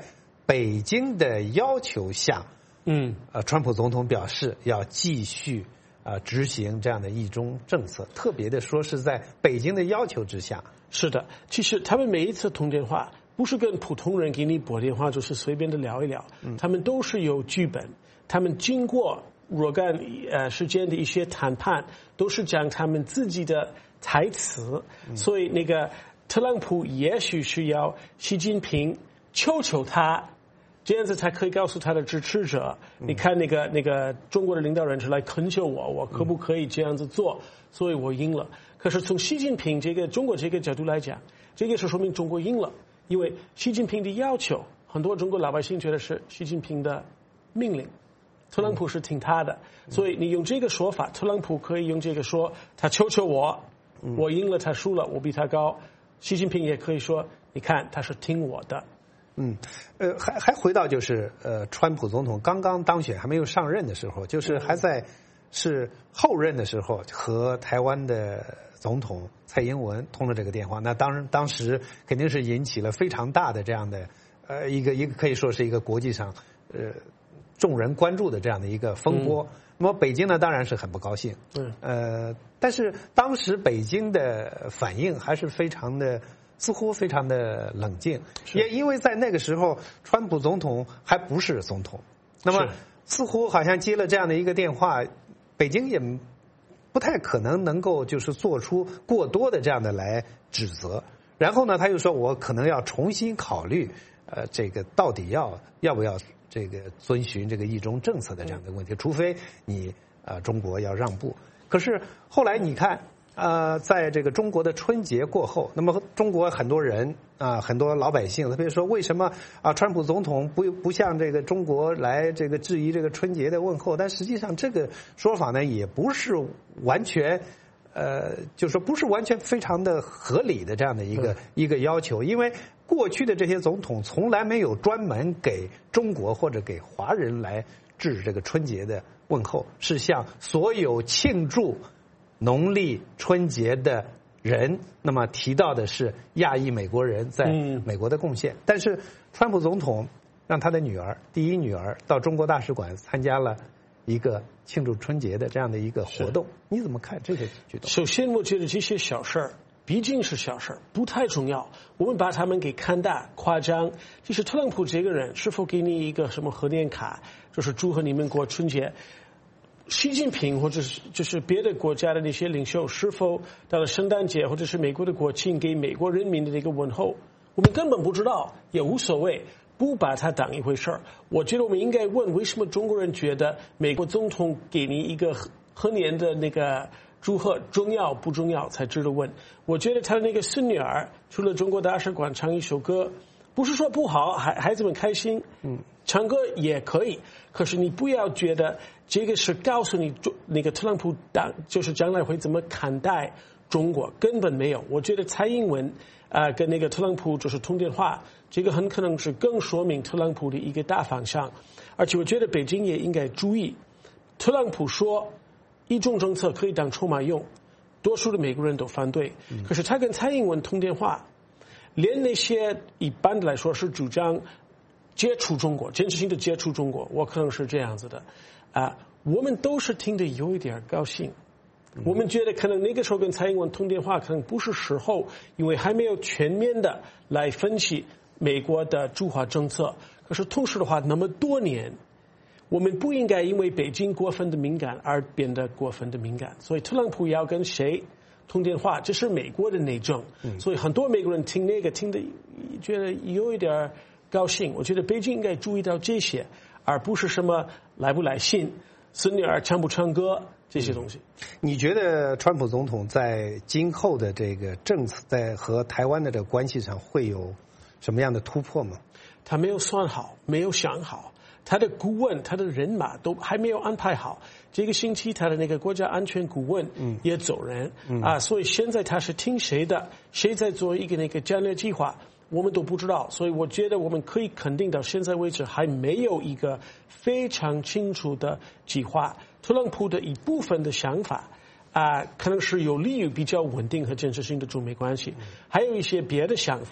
北京的要求下， 嗯， 呃，川普总统表示要继续啊、呃、执行这样的一中政策，特别的说是在北京的要求之下。 是的，其实他们每一次通电话不是跟普通人给你拨电话，就是随便的聊一聊，嗯、他们都是有剧本，他们经过若干呃时间的一些谈判，都是讲他们自己的台词，嗯、所以那个特朗普也许是要习近平求求他。这样子才可以告诉他的支持者，嗯、你看那个那个中国的领导人是来恳求我，我可不可以这样子做？嗯、所以我赢了。可是从习近平这个中国这个角度来讲，这个是说明中国赢了，因为习近平的要求，很多中国老百姓觉得是习近平的命令，特朗普是听他的，嗯、所以你用这个说法，特朗普可以用这个说他求求我，嗯、我赢了，他输了，我比他高。习近平也可以说，你看他是听我的。 嗯，呃，还还回到就是呃，川普总统刚刚当选还没有上任的时候，就是还在是后任的时候，和台湾的总统蔡英文通了这个电话。那当当时肯定是引起了非常大的这样的呃一个一个可以说是一个国际上呃众人关注的这样的一个风波。嗯、那么北京呢，当然是很不高兴。 嗯， 呃，但是当时北京的反应还是非常的。似乎非常的冷静，也因为在那个时候，川普总统还不是总统，那么似乎好像接了这样的一个电话，北京也不太可能能够就是做出过多的这样的来指责。然后呢，他又说我可能要重新考虑，呃，这个到底要要不要这个遵循这个一中政策的这样的问题，除非你呃中国要让步。可是后来你看。呃，在这个中国的春节过后，那么中国很多人啊、呃，很多老百姓，特别说为什么啊，川普总统不不向这个中国来这个质疑这个春节的问候？但实际上这个说法呢，也不是完全，呃，就是说不是完全非常的合理的这样的一个、嗯、一个要求，因为过去的这些总统从来没有专门给中国或者给华人来致这个春节的问候，是向所有庆祝农历春节的人，那么提到的是亚裔美国人在美国的贡献。嗯、但是川普总统让他的女儿，第一女儿到中国大使馆参加了一个庆祝春节的这样的一个活动，你怎么看这些举动？ 首先，我觉得这些小事儿毕竟是小事儿，不太重要。我们把他们给看大、夸张。就是特朗普这个人是否给你一个什么贺年卡，就是祝贺你们过春节？习近平或者是就是别的国家的那些领袖，是否到了圣诞节或者是美国的国庆给美国人民的那个问候，我们根本不知道，也无所谓，不把它当一回事儿。我觉得我们应该问，为什么中国人觉得美国总统给你一个贺年的那个祝贺重要不重要才值得问？我觉得他的那个孙女儿除了中国大使馆唱一首歌，不是说不好，孩孩子们开心，嗯，唱歌也可以，可是你不要觉得这个是告诉你那个特朗普党就是将来会怎么看待中国，根本没有。我觉得蔡英文啊、呃、跟那个特朗普就是通电话，这个很可能是更说明特朗普的一个大方向。而且我觉得北京也应该注意，特朗普说一中政策可以当筹码用，多数的美国人都反对，嗯、可是他跟蔡英文通电话。连那些一般的来说是主张接触中国、建设性的接触中国，我可能是这样子的，啊、呃，我们都是听得有一点高兴。嗯、我们觉得可能那个时候跟蔡英文通电话可能不是时候，因为还没有全面的来分析美国的驻华政策。可是同时的话，那么多年，我们不应该因为北京过分的敏感而变得过分的敏感。所以特朗普要跟谁通电话，这是美国的内政，嗯、所以很多美国人听那个听的觉得有一点高兴。我觉得北京应该注意到这些，而不是什么来不来信、孙女儿唱不唱歌这些东西。 嗯、你觉得川普总统在今后的这个政策，在和台湾的这个关系上会有什么样的突破吗？ 他没有算好，没有想好，他的顾问、他的人马都还没有安排好。这个星期他的那个国家安全顾问也走人，嗯、啊，所以现在他是听谁的，谁在做一个那个战略计划，我们都不知道。所以我觉得我们可以肯定到现在为止还没有一个非常清楚的计划。特朗普的一部分的想法啊、呃，可能是有利于比较稳定和建设性的中美关系，还有一些别的想法，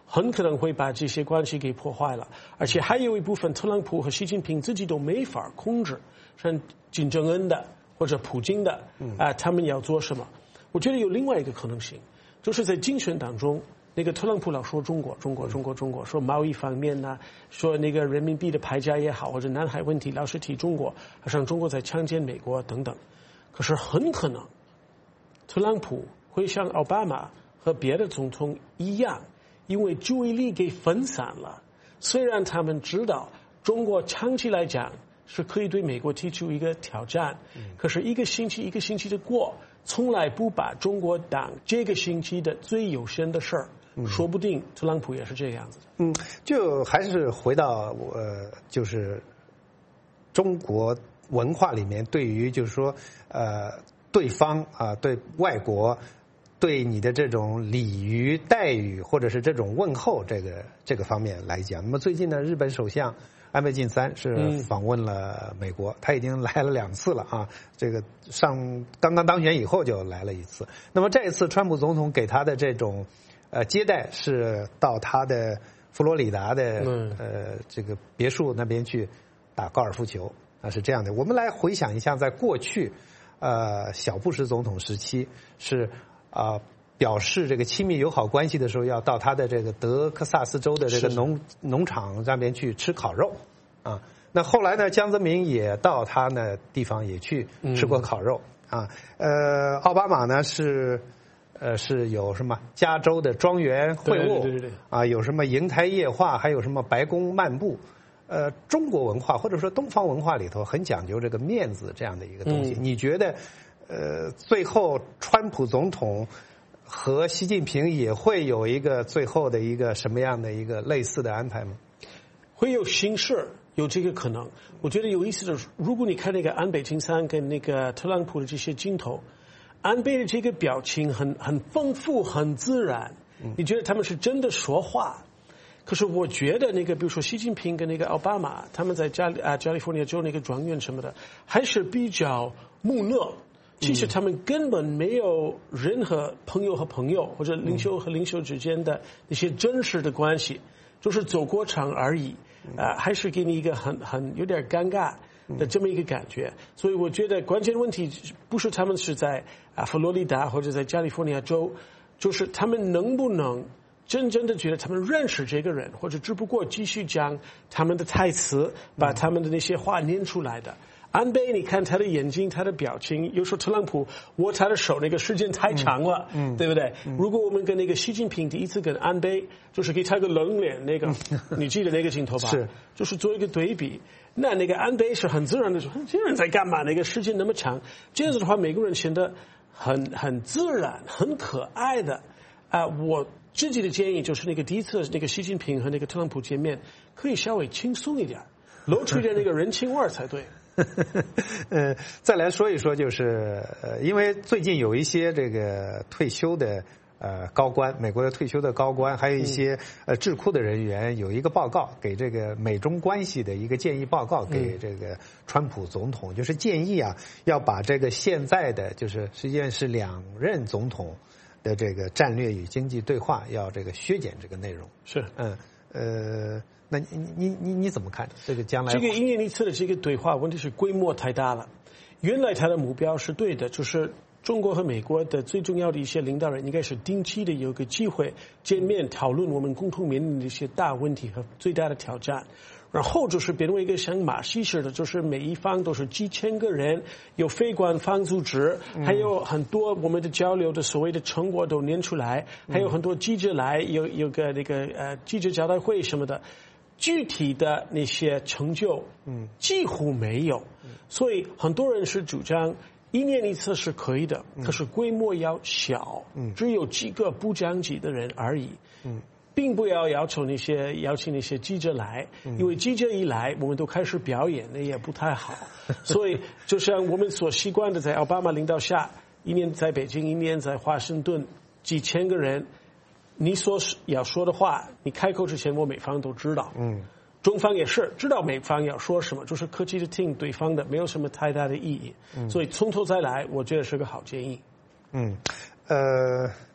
很可能会把这些关系给破坏了。而且还有一部分特朗普和习近平自己都没法控制，像金正恩的或者普京的啊、呃，他们要做什么？我觉得有另外一个可能性，就是在竞选当中。那个特朗普老说中国，中国，中国，中国，说贸易方面呢、啊，说那个人民币的牌价也好，或者南海问题老是提中国，好像中国在强奸美国等等。可是很可能，特朗普会像奥巴马和别的总统一样，因为注意力给分散了。虽然他们知道中国长期来讲是可以对美国提出一个挑战，可是一个星期一个星期的过，从来不把中国当这个星期的最优先的事儿。说不定特朗普也是这个样子的。 嗯，就还是回到呃，就是中国文化里面对于就是说呃对方啊、呃、对外国对你的这种礼遇待遇或者是这种问候这个这个方面来讲，那么最近呢，日本首相安倍晋三是访问了美国，嗯、他已经来了两次了啊。这个上刚刚当选以后就来了一次。那么这一次，川普总统给他的这种呃接待是到他的佛罗里达的、嗯、呃这个别墅那边去打高尔夫球啊，是这样的。我们来回想一下，在过去呃小布什总统时期是啊、呃、表示这个亲密友好关系的时候，要到他的这个德克萨斯州的这个农农场那边去吃烤肉啊。那后来呢，江泽民也到他那地方也去吃过烤肉、嗯、啊。呃，奥巴马呢是。呃，是有什么加州的庄园会晤，对对对啊，有什么瀛台夜话，还有什么白宫漫步。呃，中国文化或者说东方文化里头很讲究这个面子这样的一个东西。嗯、你觉得，呃，最后川普总统和习近平也会有一个最后的一个什么样的一个类似的安排吗？ 会有形式，有这个可能。我觉得有意思的，如果你看那个安倍晋三跟那个特朗普的这些镜头。安倍的这个表情很很丰富，很自然。你觉得他们是真的说话？可是我觉得那个，比如说习近平跟那个奥巴马，他们在加啊加利福尼亚州那个庄园什么的，还是比较木讷。其实他们根本没有任何朋友和朋友或者领袖和领袖之间的那些真实的关系，就是走过场而已。啊，还是给你一个很很有点尴尬的这么一个感觉。所以我觉得关键问题不是他们是在啊佛罗里达或者在加利福尼亚州，就是他们能不能真正的觉得他们认识这个人，或者只不过继续讲他们的台词，把他们的那些话念出来的。安倍，你看他的眼睛，他的表情，有时候特朗普握他的手那个时间太长了，嗯，对不对？嗯、如果我们跟那个习近平第一次跟安倍，就是给他个冷脸，那个你记得那个镜头吧？是，就是做一个对比。那那个安倍是很自然的说，这人在干嘛？那个时间那么长，这样子的话，美国人显得很很自然、很可爱的。啊、呃，我自己的建议就是，那个第一次那个习近平和那个特朗普见面，可以稍微轻松一点，露出一点那个人情味儿才对。 呃，再来说一说，就是呃，因为最近有一些这个退休的呃高官，美国的退休的高官，还有一些呃智库的人员，有一个报告给这个美中关系的一个建议报告给这个川普总统，就是建议啊，要把这个现在的就是实际上是两任总统的这个战略与经济对话要这个削减这个内容。 是， 嗯呃。那你你你你怎么看这个将来？ 这个一年一次的这个对话，问题是规模太大了。原来他的目标是对的，就是中国和美国的最重要的一些领导人应该是定期的有个机会见面，讨论我们共同面临的一些大问题和最大的挑战。然后就是变为一个像马戏似的，就是每一方都是几千个人，有非官方组织，还有很多我们的交流的所谓的成果都念出来，还有很多记者来，有有个那个呃记者招待会什么的。具体的那些成就，嗯，几乎没有，所以很多人是主张一年一次是可以的，可是规模要小，嗯，只有几个部长级的人而已，嗯，并不要要求那些邀请那些记者来，因为记者一来，我们都开始表演，那也不太好，所以就像我们所习惯的，在奥巴马领导下，一年在北京，一年在华盛顿，几千个人。你所要说的话，你开口之前，我美方都知道。嗯，中方也是知道美方要说什么，就是客气的听对方的，没有什么太大的意义。嗯，所以从头再来，我觉得是个好建议。 嗯，呃，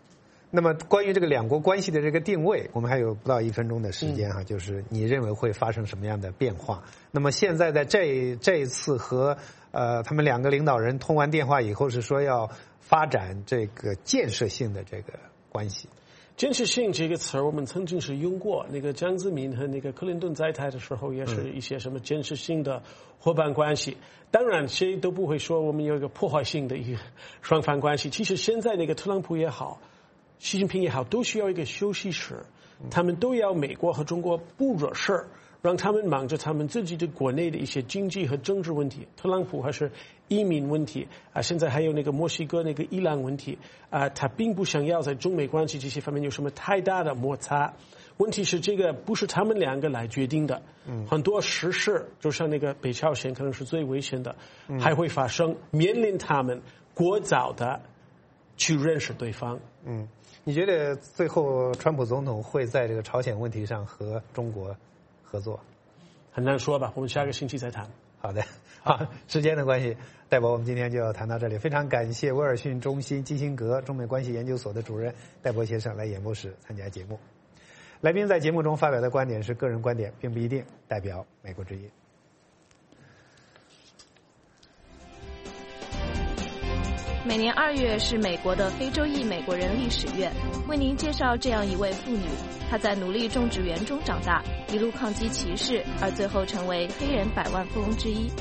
那么关于这个两国关系的这个定位，我们还有不到一分钟的时间哈， 嗯、 就是你认为会发生什么样的变化？那么现在在这这一次和呃他们两个领导人通完电话以后，是说要发展这个建设性的这个关系。 建设性这个词儿，我们曾经是用过。那个江泽民和那个克林顿在台的时候，也是一些什么建设性的伙伴关系。当然，谁都不会说我们有一个破坏性的一个双方关系。其实现在那个特朗普也好，习近平也好，都需要一个休息室，他们都要美国和中国不惹事儿，让他们忙着他们自己的国内的一些经济和政治问题。特朗普还是移民问题啊，现在还有那个墨西哥那个伊朗问题啊，他并不想要在中美关系这些方面有什么太大的摩擦。问题是这个不是他们两个来决定的，嗯，很多时事，就像那个北朝鲜可能是最危险的，嗯、还会发生，面临他们过早的去认识对方， 嗯。你觉得最后川普总统会在这个朝鲜问题上和中国合作？ 很难说吧，我们下个星期再谈。 好的，好，时间的关系，戴博，我们今天就要谈到这里。非常感谢威尔逊中心基辛格中美关系研究所的主任戴博先生来演播室参加节目。来宾在节目中发表的观点是个人观点，并不一定代表美国之音。 每年二月是美国的非洲裔美国人历史月，为您介绍这样一位妇女，她在奴隶种植园中长大，一路抗击歧视，而最后成为黑人百万富翁之一。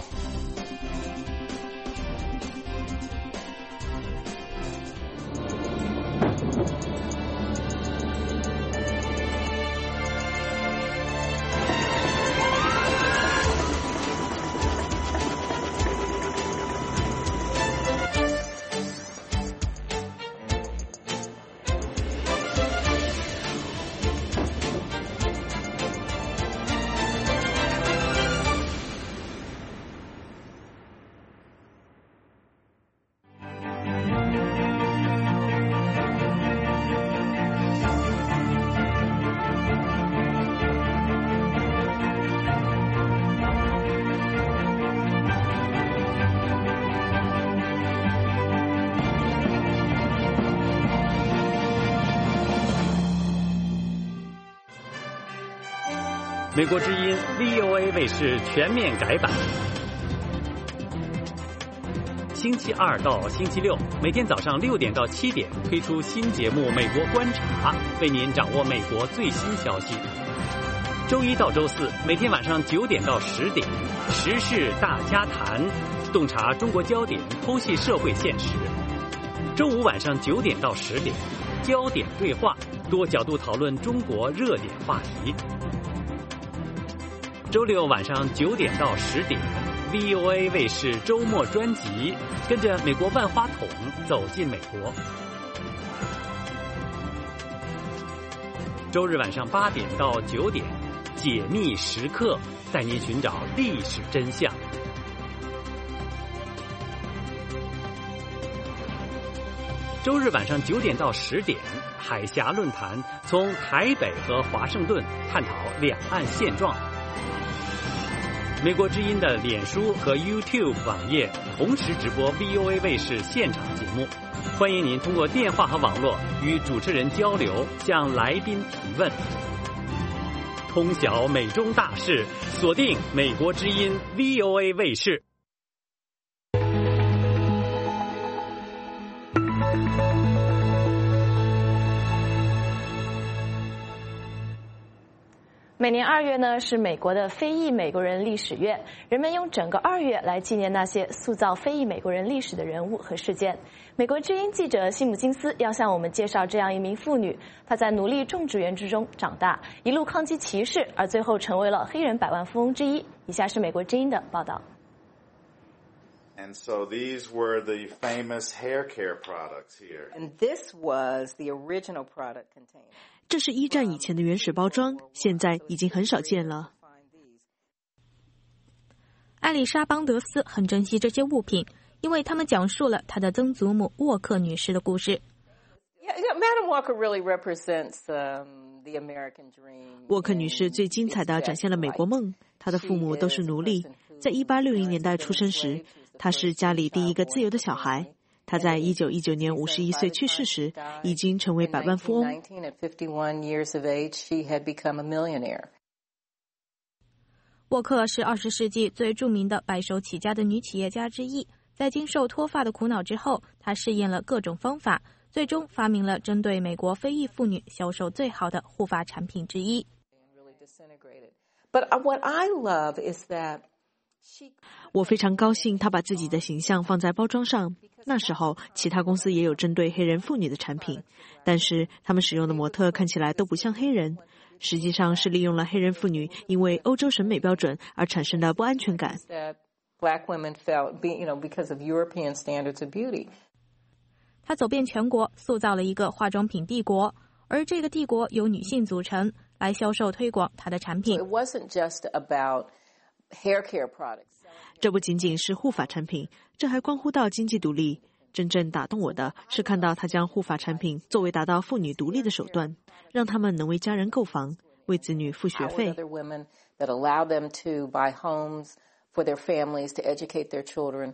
美国之音 V O A 卫视全面改版，星期二到星期六每天早上六点到七点推出新节目《美国观察》，为您掌握美国最新消息。周一到周四每天晚上九点到十点，时事大家谈，洞察中国焦点，剖析社会现实。周五晚上九点到十点，焦点对话，多角度讨论中国热点话题。周六晚上九点到十点 ，V O A 卫视周末专辑，跟着美国万花筒走进美国。周日晚上八点到九点，解密时刻，带您寻找历史真相。周日晚上九点到十点，海峡论坛从台北和华盛顿探讨两岸现状。美国之音的脸书和 YouTube 网页同时直播 V O A 卫视现场节目，欢迎您通过电话和网络与主持人交流，向来宾提问。通晓美中大事，锁定美国之音 V O A 卫视。 每年二月呢是美国的非裔美国人历史月，人们用整个二月来纪念那些塑造非裔美国人历史的人物和事件。美国之音记者西姆金斯要向我们介绍这样一名妇女，她在奴隶种植园之中长大，一路抗击歧视，而最后成为了黑人百万富翁之一。以下是美国之音的报道。 And so these were the famous hair care products here. And this was the original product contained. 这是一战以前的原始包装，现在已经很少见了。 艾丽莎·邦德斯很珍惜这些物品，因为他们讲述了她的曾祖母沃克女士的故事。 Yeah, Madam Walker really represents um, the American dream. 沃克女士最精彩地展现了美国梦。她的父母都是奴隶，在一八六零年代出生时，她是家里第一个自由的小孩。 他在一九一九年五十一岁去世时，已经成为百万富翁。 沃克是二十世纪最著名的白手起家的女企业家之一。在经受脱发的苦恼之后，她试验了各种方法，最终发明了针对美国非裔妇女销售最好的护发产品之一。 我非常高兴她把自己的形象放在包装上。那时候其他公司也有针对黑人妇女的产品，但是他们使用的模特看起来都不像黑人，实际上是利用了黑人妇女因为欧洲审美标准而产生的不安全感。 Black women felt, you know, because of European standards of beauty. 她走遍全国，塑造了一个化妆品帝国，而这个帝国由女性组成，来销售推广她的产品。 So it wasn't just about hair care products. 这不仅仅是护发产品，这还关乎到经济独立。真正打动我的是看到她将护发产品作为达到妇女独立的手段，让她们能为家人购房，为子女付学费。 Other women that allow them to buy homes for their families, to educate their children.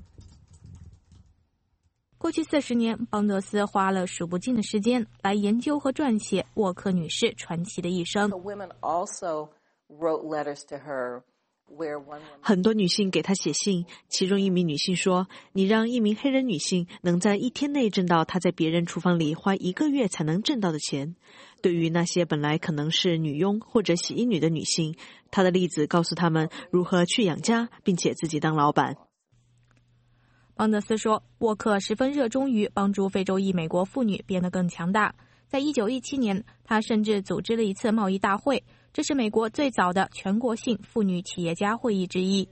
过去四十年，邦德斯花了数不尽的时间来研究和撰写沃克女士传奇的一生。 Women also wrote letters to her where one woman... 很多女性给她写信，其中一名女性说：“你让一名黑人女性能在一天内挣到她在别人厨房里花一个月才能挣到的钱。”对于那些本来可能是女佣或者洗衣女的女性，她的例子告诉她们如何去养家，并且自己当老板。 邦德斯说，沃克十分热衷于帮助非洲裔美国妇女变得更强大。在一九一七年，他甚至组织了一次贸易大会，这是美国最早的全国性妇女企业家会议之一。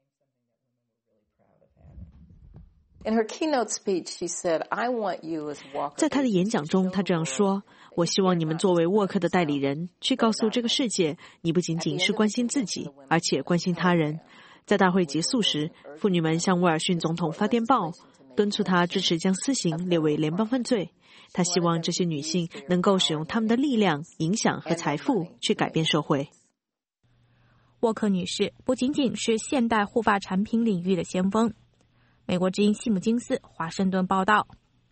In her keynote speech, she said, "I want you as Walker." 在她的演讲中，她这样说：“我希望你们作为沃克的代理人，去告诉这个世界，你不仅仅是关心自己，而且关心他人。”在大会结束时，妇女们向威尔逊总统发电报，敦促他支持将私刑列为联邦犯罪。他希望这些女性能够使用她们的力量、影响和财富去改变社会。 沃克女士不仅仅是现代护发产品领域的先锋。美国之音西姆金斯华盛顿报道。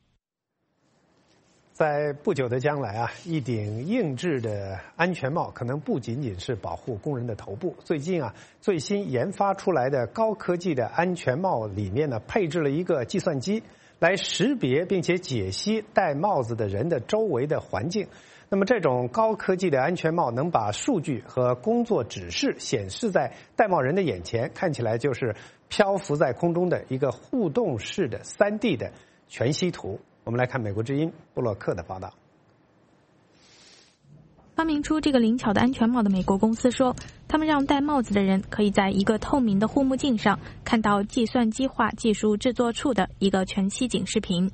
在不久的将来啊，一顶硬质的安全帽可能不仅仅是保护工人的头部。最近啊，最新研发出来的高科技的安全帽里面呢，配置了一个计算机，来识别并且解析戴帽子的人的周围的环境。那么这种高科技的安全帽能把数据和工作指示显示在戴帽人的眼前，看起来就是漂浮在空中的一个互动式的 三 D 的全息图。我们来看美国之音布洛克的报道。 发明出这个灵巧的安全帽的美国公司说，他们让戴帽子的人可以在一个透明的护目镜上看到计算机化技术制作处的一个全息景视频。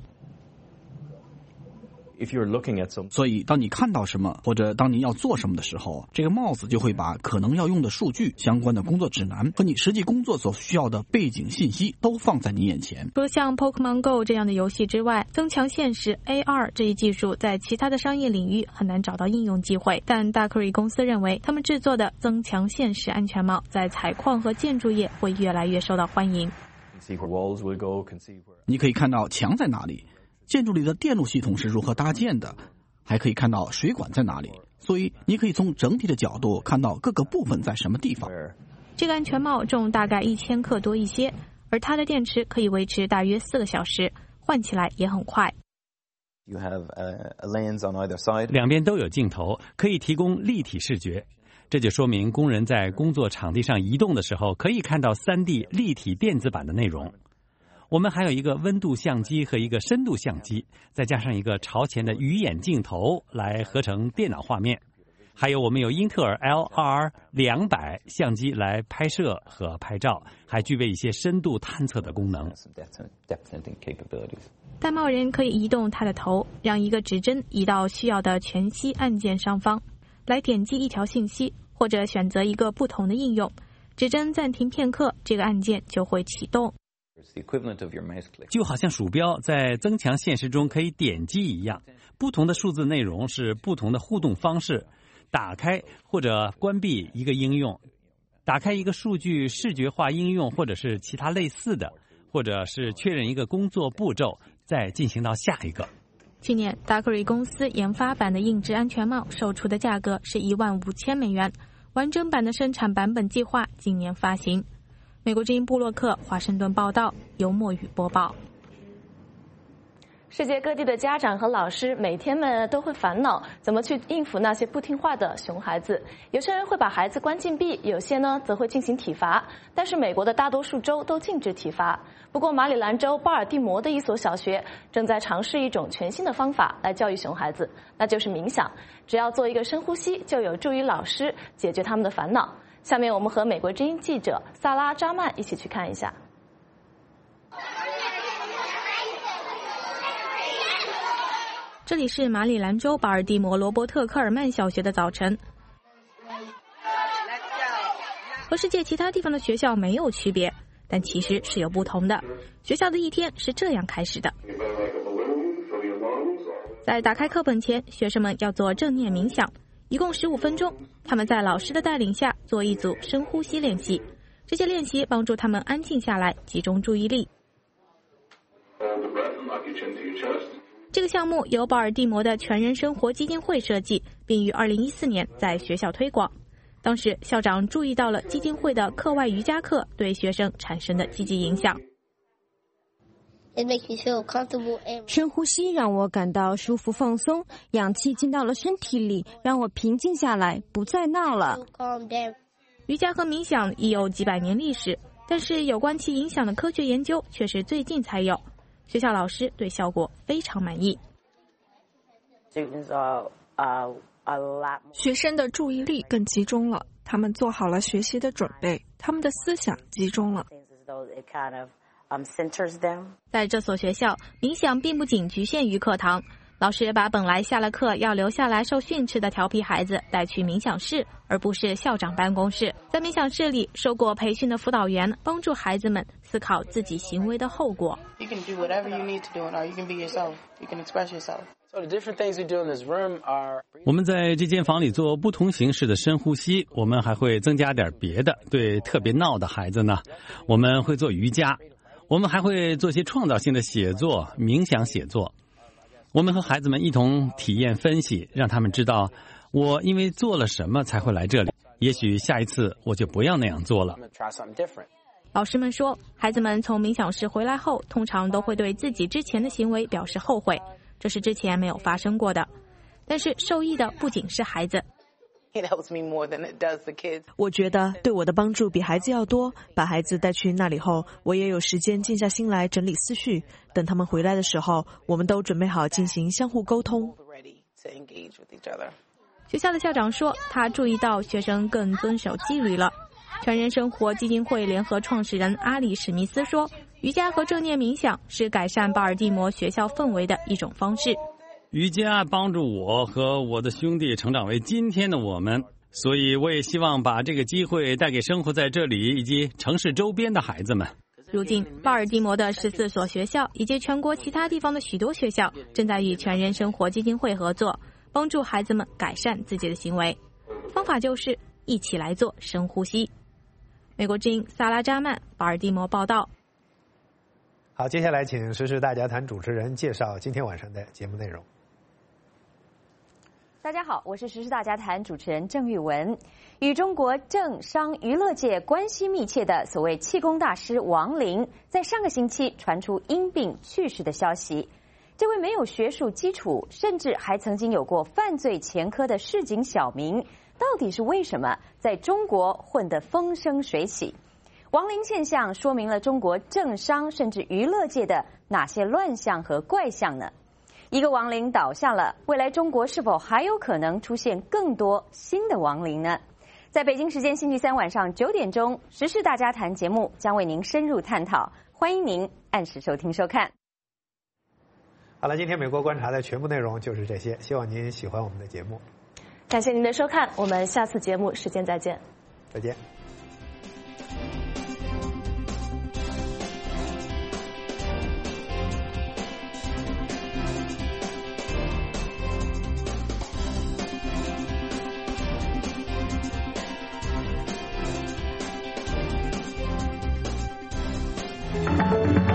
所以当你看到什么或者当你要做什么的时候，这个帽子就会把可能要用的数据、相关的工作指南和你实际工作所需要的背景信息都放在你眼前。 除了像 Pokemon Go 这样的游戏之外，增强现实 A R 这一技术在其他的商业领域很难找到应用机会，但大科瑞公司认为他们制作的增强现实安全帽在采矿和建筑业会越来越受到欢迎。 你可以看到墙在哪里，建筑里的电路系统是如何搭建的，还可以看到水管在哪里，所以你可以从整体的角度看到各个部分在什么地方。 这个安全帽重大概一千克多一些，而它的电池可以维持大约四个小时，换起来也很快。 You have a, a lens on either side. 两边都有镜头，可以提供立体视觉。这就说明工人在工作场地上移动的时候，可以看到 三 D 立体电子版的内容。我们还有一个温度相机和一个深度相机，再加上一个朝前的鱼眼镜头来合成电脑画面。还有我们有英特尔 L R 两百 相机来拍摄和拍照，还具备一些深度探测的功能。 戴帽人可以移动他的头，让一个指针移到需要的全息按键上方，来点击一条信息，或者选择一个不同的应用。指针暂停片刻，这个按键就会启动。 就好像鼠标在增强现实中可以点击一样，不同的数字内容是不同的互动方式。打开或者关闭一个应用，打开一个数据视觉化应用或者是其他类似的， 或者是确认一个工作步骤，再进行到下一个。 去年，达克瑞公司研发版的硬质安全帽售出的价格是一万五千美元，完整版的生产版本计划今年发行。美国之音部落克华盛顿报道，由墨雨播报。 世界各地的家长和老师每天们都会烦恼怎么去应付那些不听话的熊孩子。有些人会把孩子关禁闭，有些呢则会进行体罚。但是美国的大多数州都禁止体罚。不过马里兰州巴尔的摩的一所小学正在尝试一种全新的方法来教育熊孩子，那就是冥想。只要做一个深呼吸，就有助于老师解决他们的烦恼。下面我们和美国之音记者萨拉扎曼一起去看一下。 这里是马里兰州巴尔的摩罗伯特科尔曼小学的早晨，和世界其他地方的学校没有区别，但其实是有不同的。学校的一天是这样开始的：在打开课本前，学生们要做正念冥想，一共十五分钟。他们在老师的带领下做一组深呼吸练习，这些练习帮助他们安静下来，集中注意力。这个项目由巴尔的摩的全人生活基金会设计，并于二零一四年在学校推广。当时校长注意到了基金会的课外瑜伽课对学生产生的积极影响。 深呼吸让我感到舒服放松，氧气进到了身体里，让我平静下来，不再闹了。 瑜伽和冥想已有几百年历史，但是有关其影响的科学研究却是最近才有。学校老师对效果非常满意。 学生的注意力更集中了，他们做好了学习的准备，他们的思想集中了。 在这所学校，冥想并不仅局限于课堂，老师把本来下了课要留下来受训斥的调皮孩子带去冥想室，而不是校长办公室。在冥想室里，受过培训的辅导员帮助孩子们思考自己行为的后果。 我们在这间房里做不同形式的深呼吸，我们还会增加点别的。对特别闹的孩子呢，我们会做瑜伽，我们还会做些创造性的写作、冥想写作。我们和孩子们一同体验分析，让他们知道我因为做了什么才会来这里，也许下一次我就不要那样做了。 老师们说，孩子们从冥想室回来后，通常都会对自己之前的行为表示后悔，这是之前没有发生过的。但是受益的不仅是孩子。 我觉得对我的帮助比孩子要多。把孩子带去那里后，我也有时间静下心来整理思绪。等他们回来的时候，我们都准备好进行相互沟通。 学校的校长说，他注意到学生更遵守纪律了。全人生活基金会联合创始人阿里史密斯说，瑜伽和正念冥想是改善巴尔的摩学校氛围的一种方式。 瑜伽帮助我和我的兄弟成长为今天的我们，所以我也希望把这个机会带给生活在这里以及城市周边的孩子们。 如今，巴尔的摩的十四所学校以及全国其他地方的许多学校正在与全人生活基金会合作，帮助孩子们改善自己的行为。方法就是一起来做深呼吸。美国之音萨拉扎曼，巴尔的摩报道。 好，接下来请时事大家谈主持人介绍今天晚上的节目内容。 大家好，我是时事大家谈主持人郑玉文。与中国政商娱乐界关系密切的所谓气功大师王林，在上个星期传出因病去世的消息。这位没有学术基础，甚至还曾经有过犯罪前科的市井小民，到底是为什么在中国混得风生水起？王林现象说明了中国政商甚至娱乐界的哪些乱象和怪象呢？一个亡灵倒下了，未来中国是否还有可能出现更多新的亡灵呢？在北京时间星期三晚上九点钟，时事大家谈节目将为您深入探讨，欢迎您按时收听收看。 好了，今天美国观察的全部内容就是这些，希望您喜欢我们的节目。 感谢您的收看，我们下次节目时间再见。 再见。 Thank you. 了。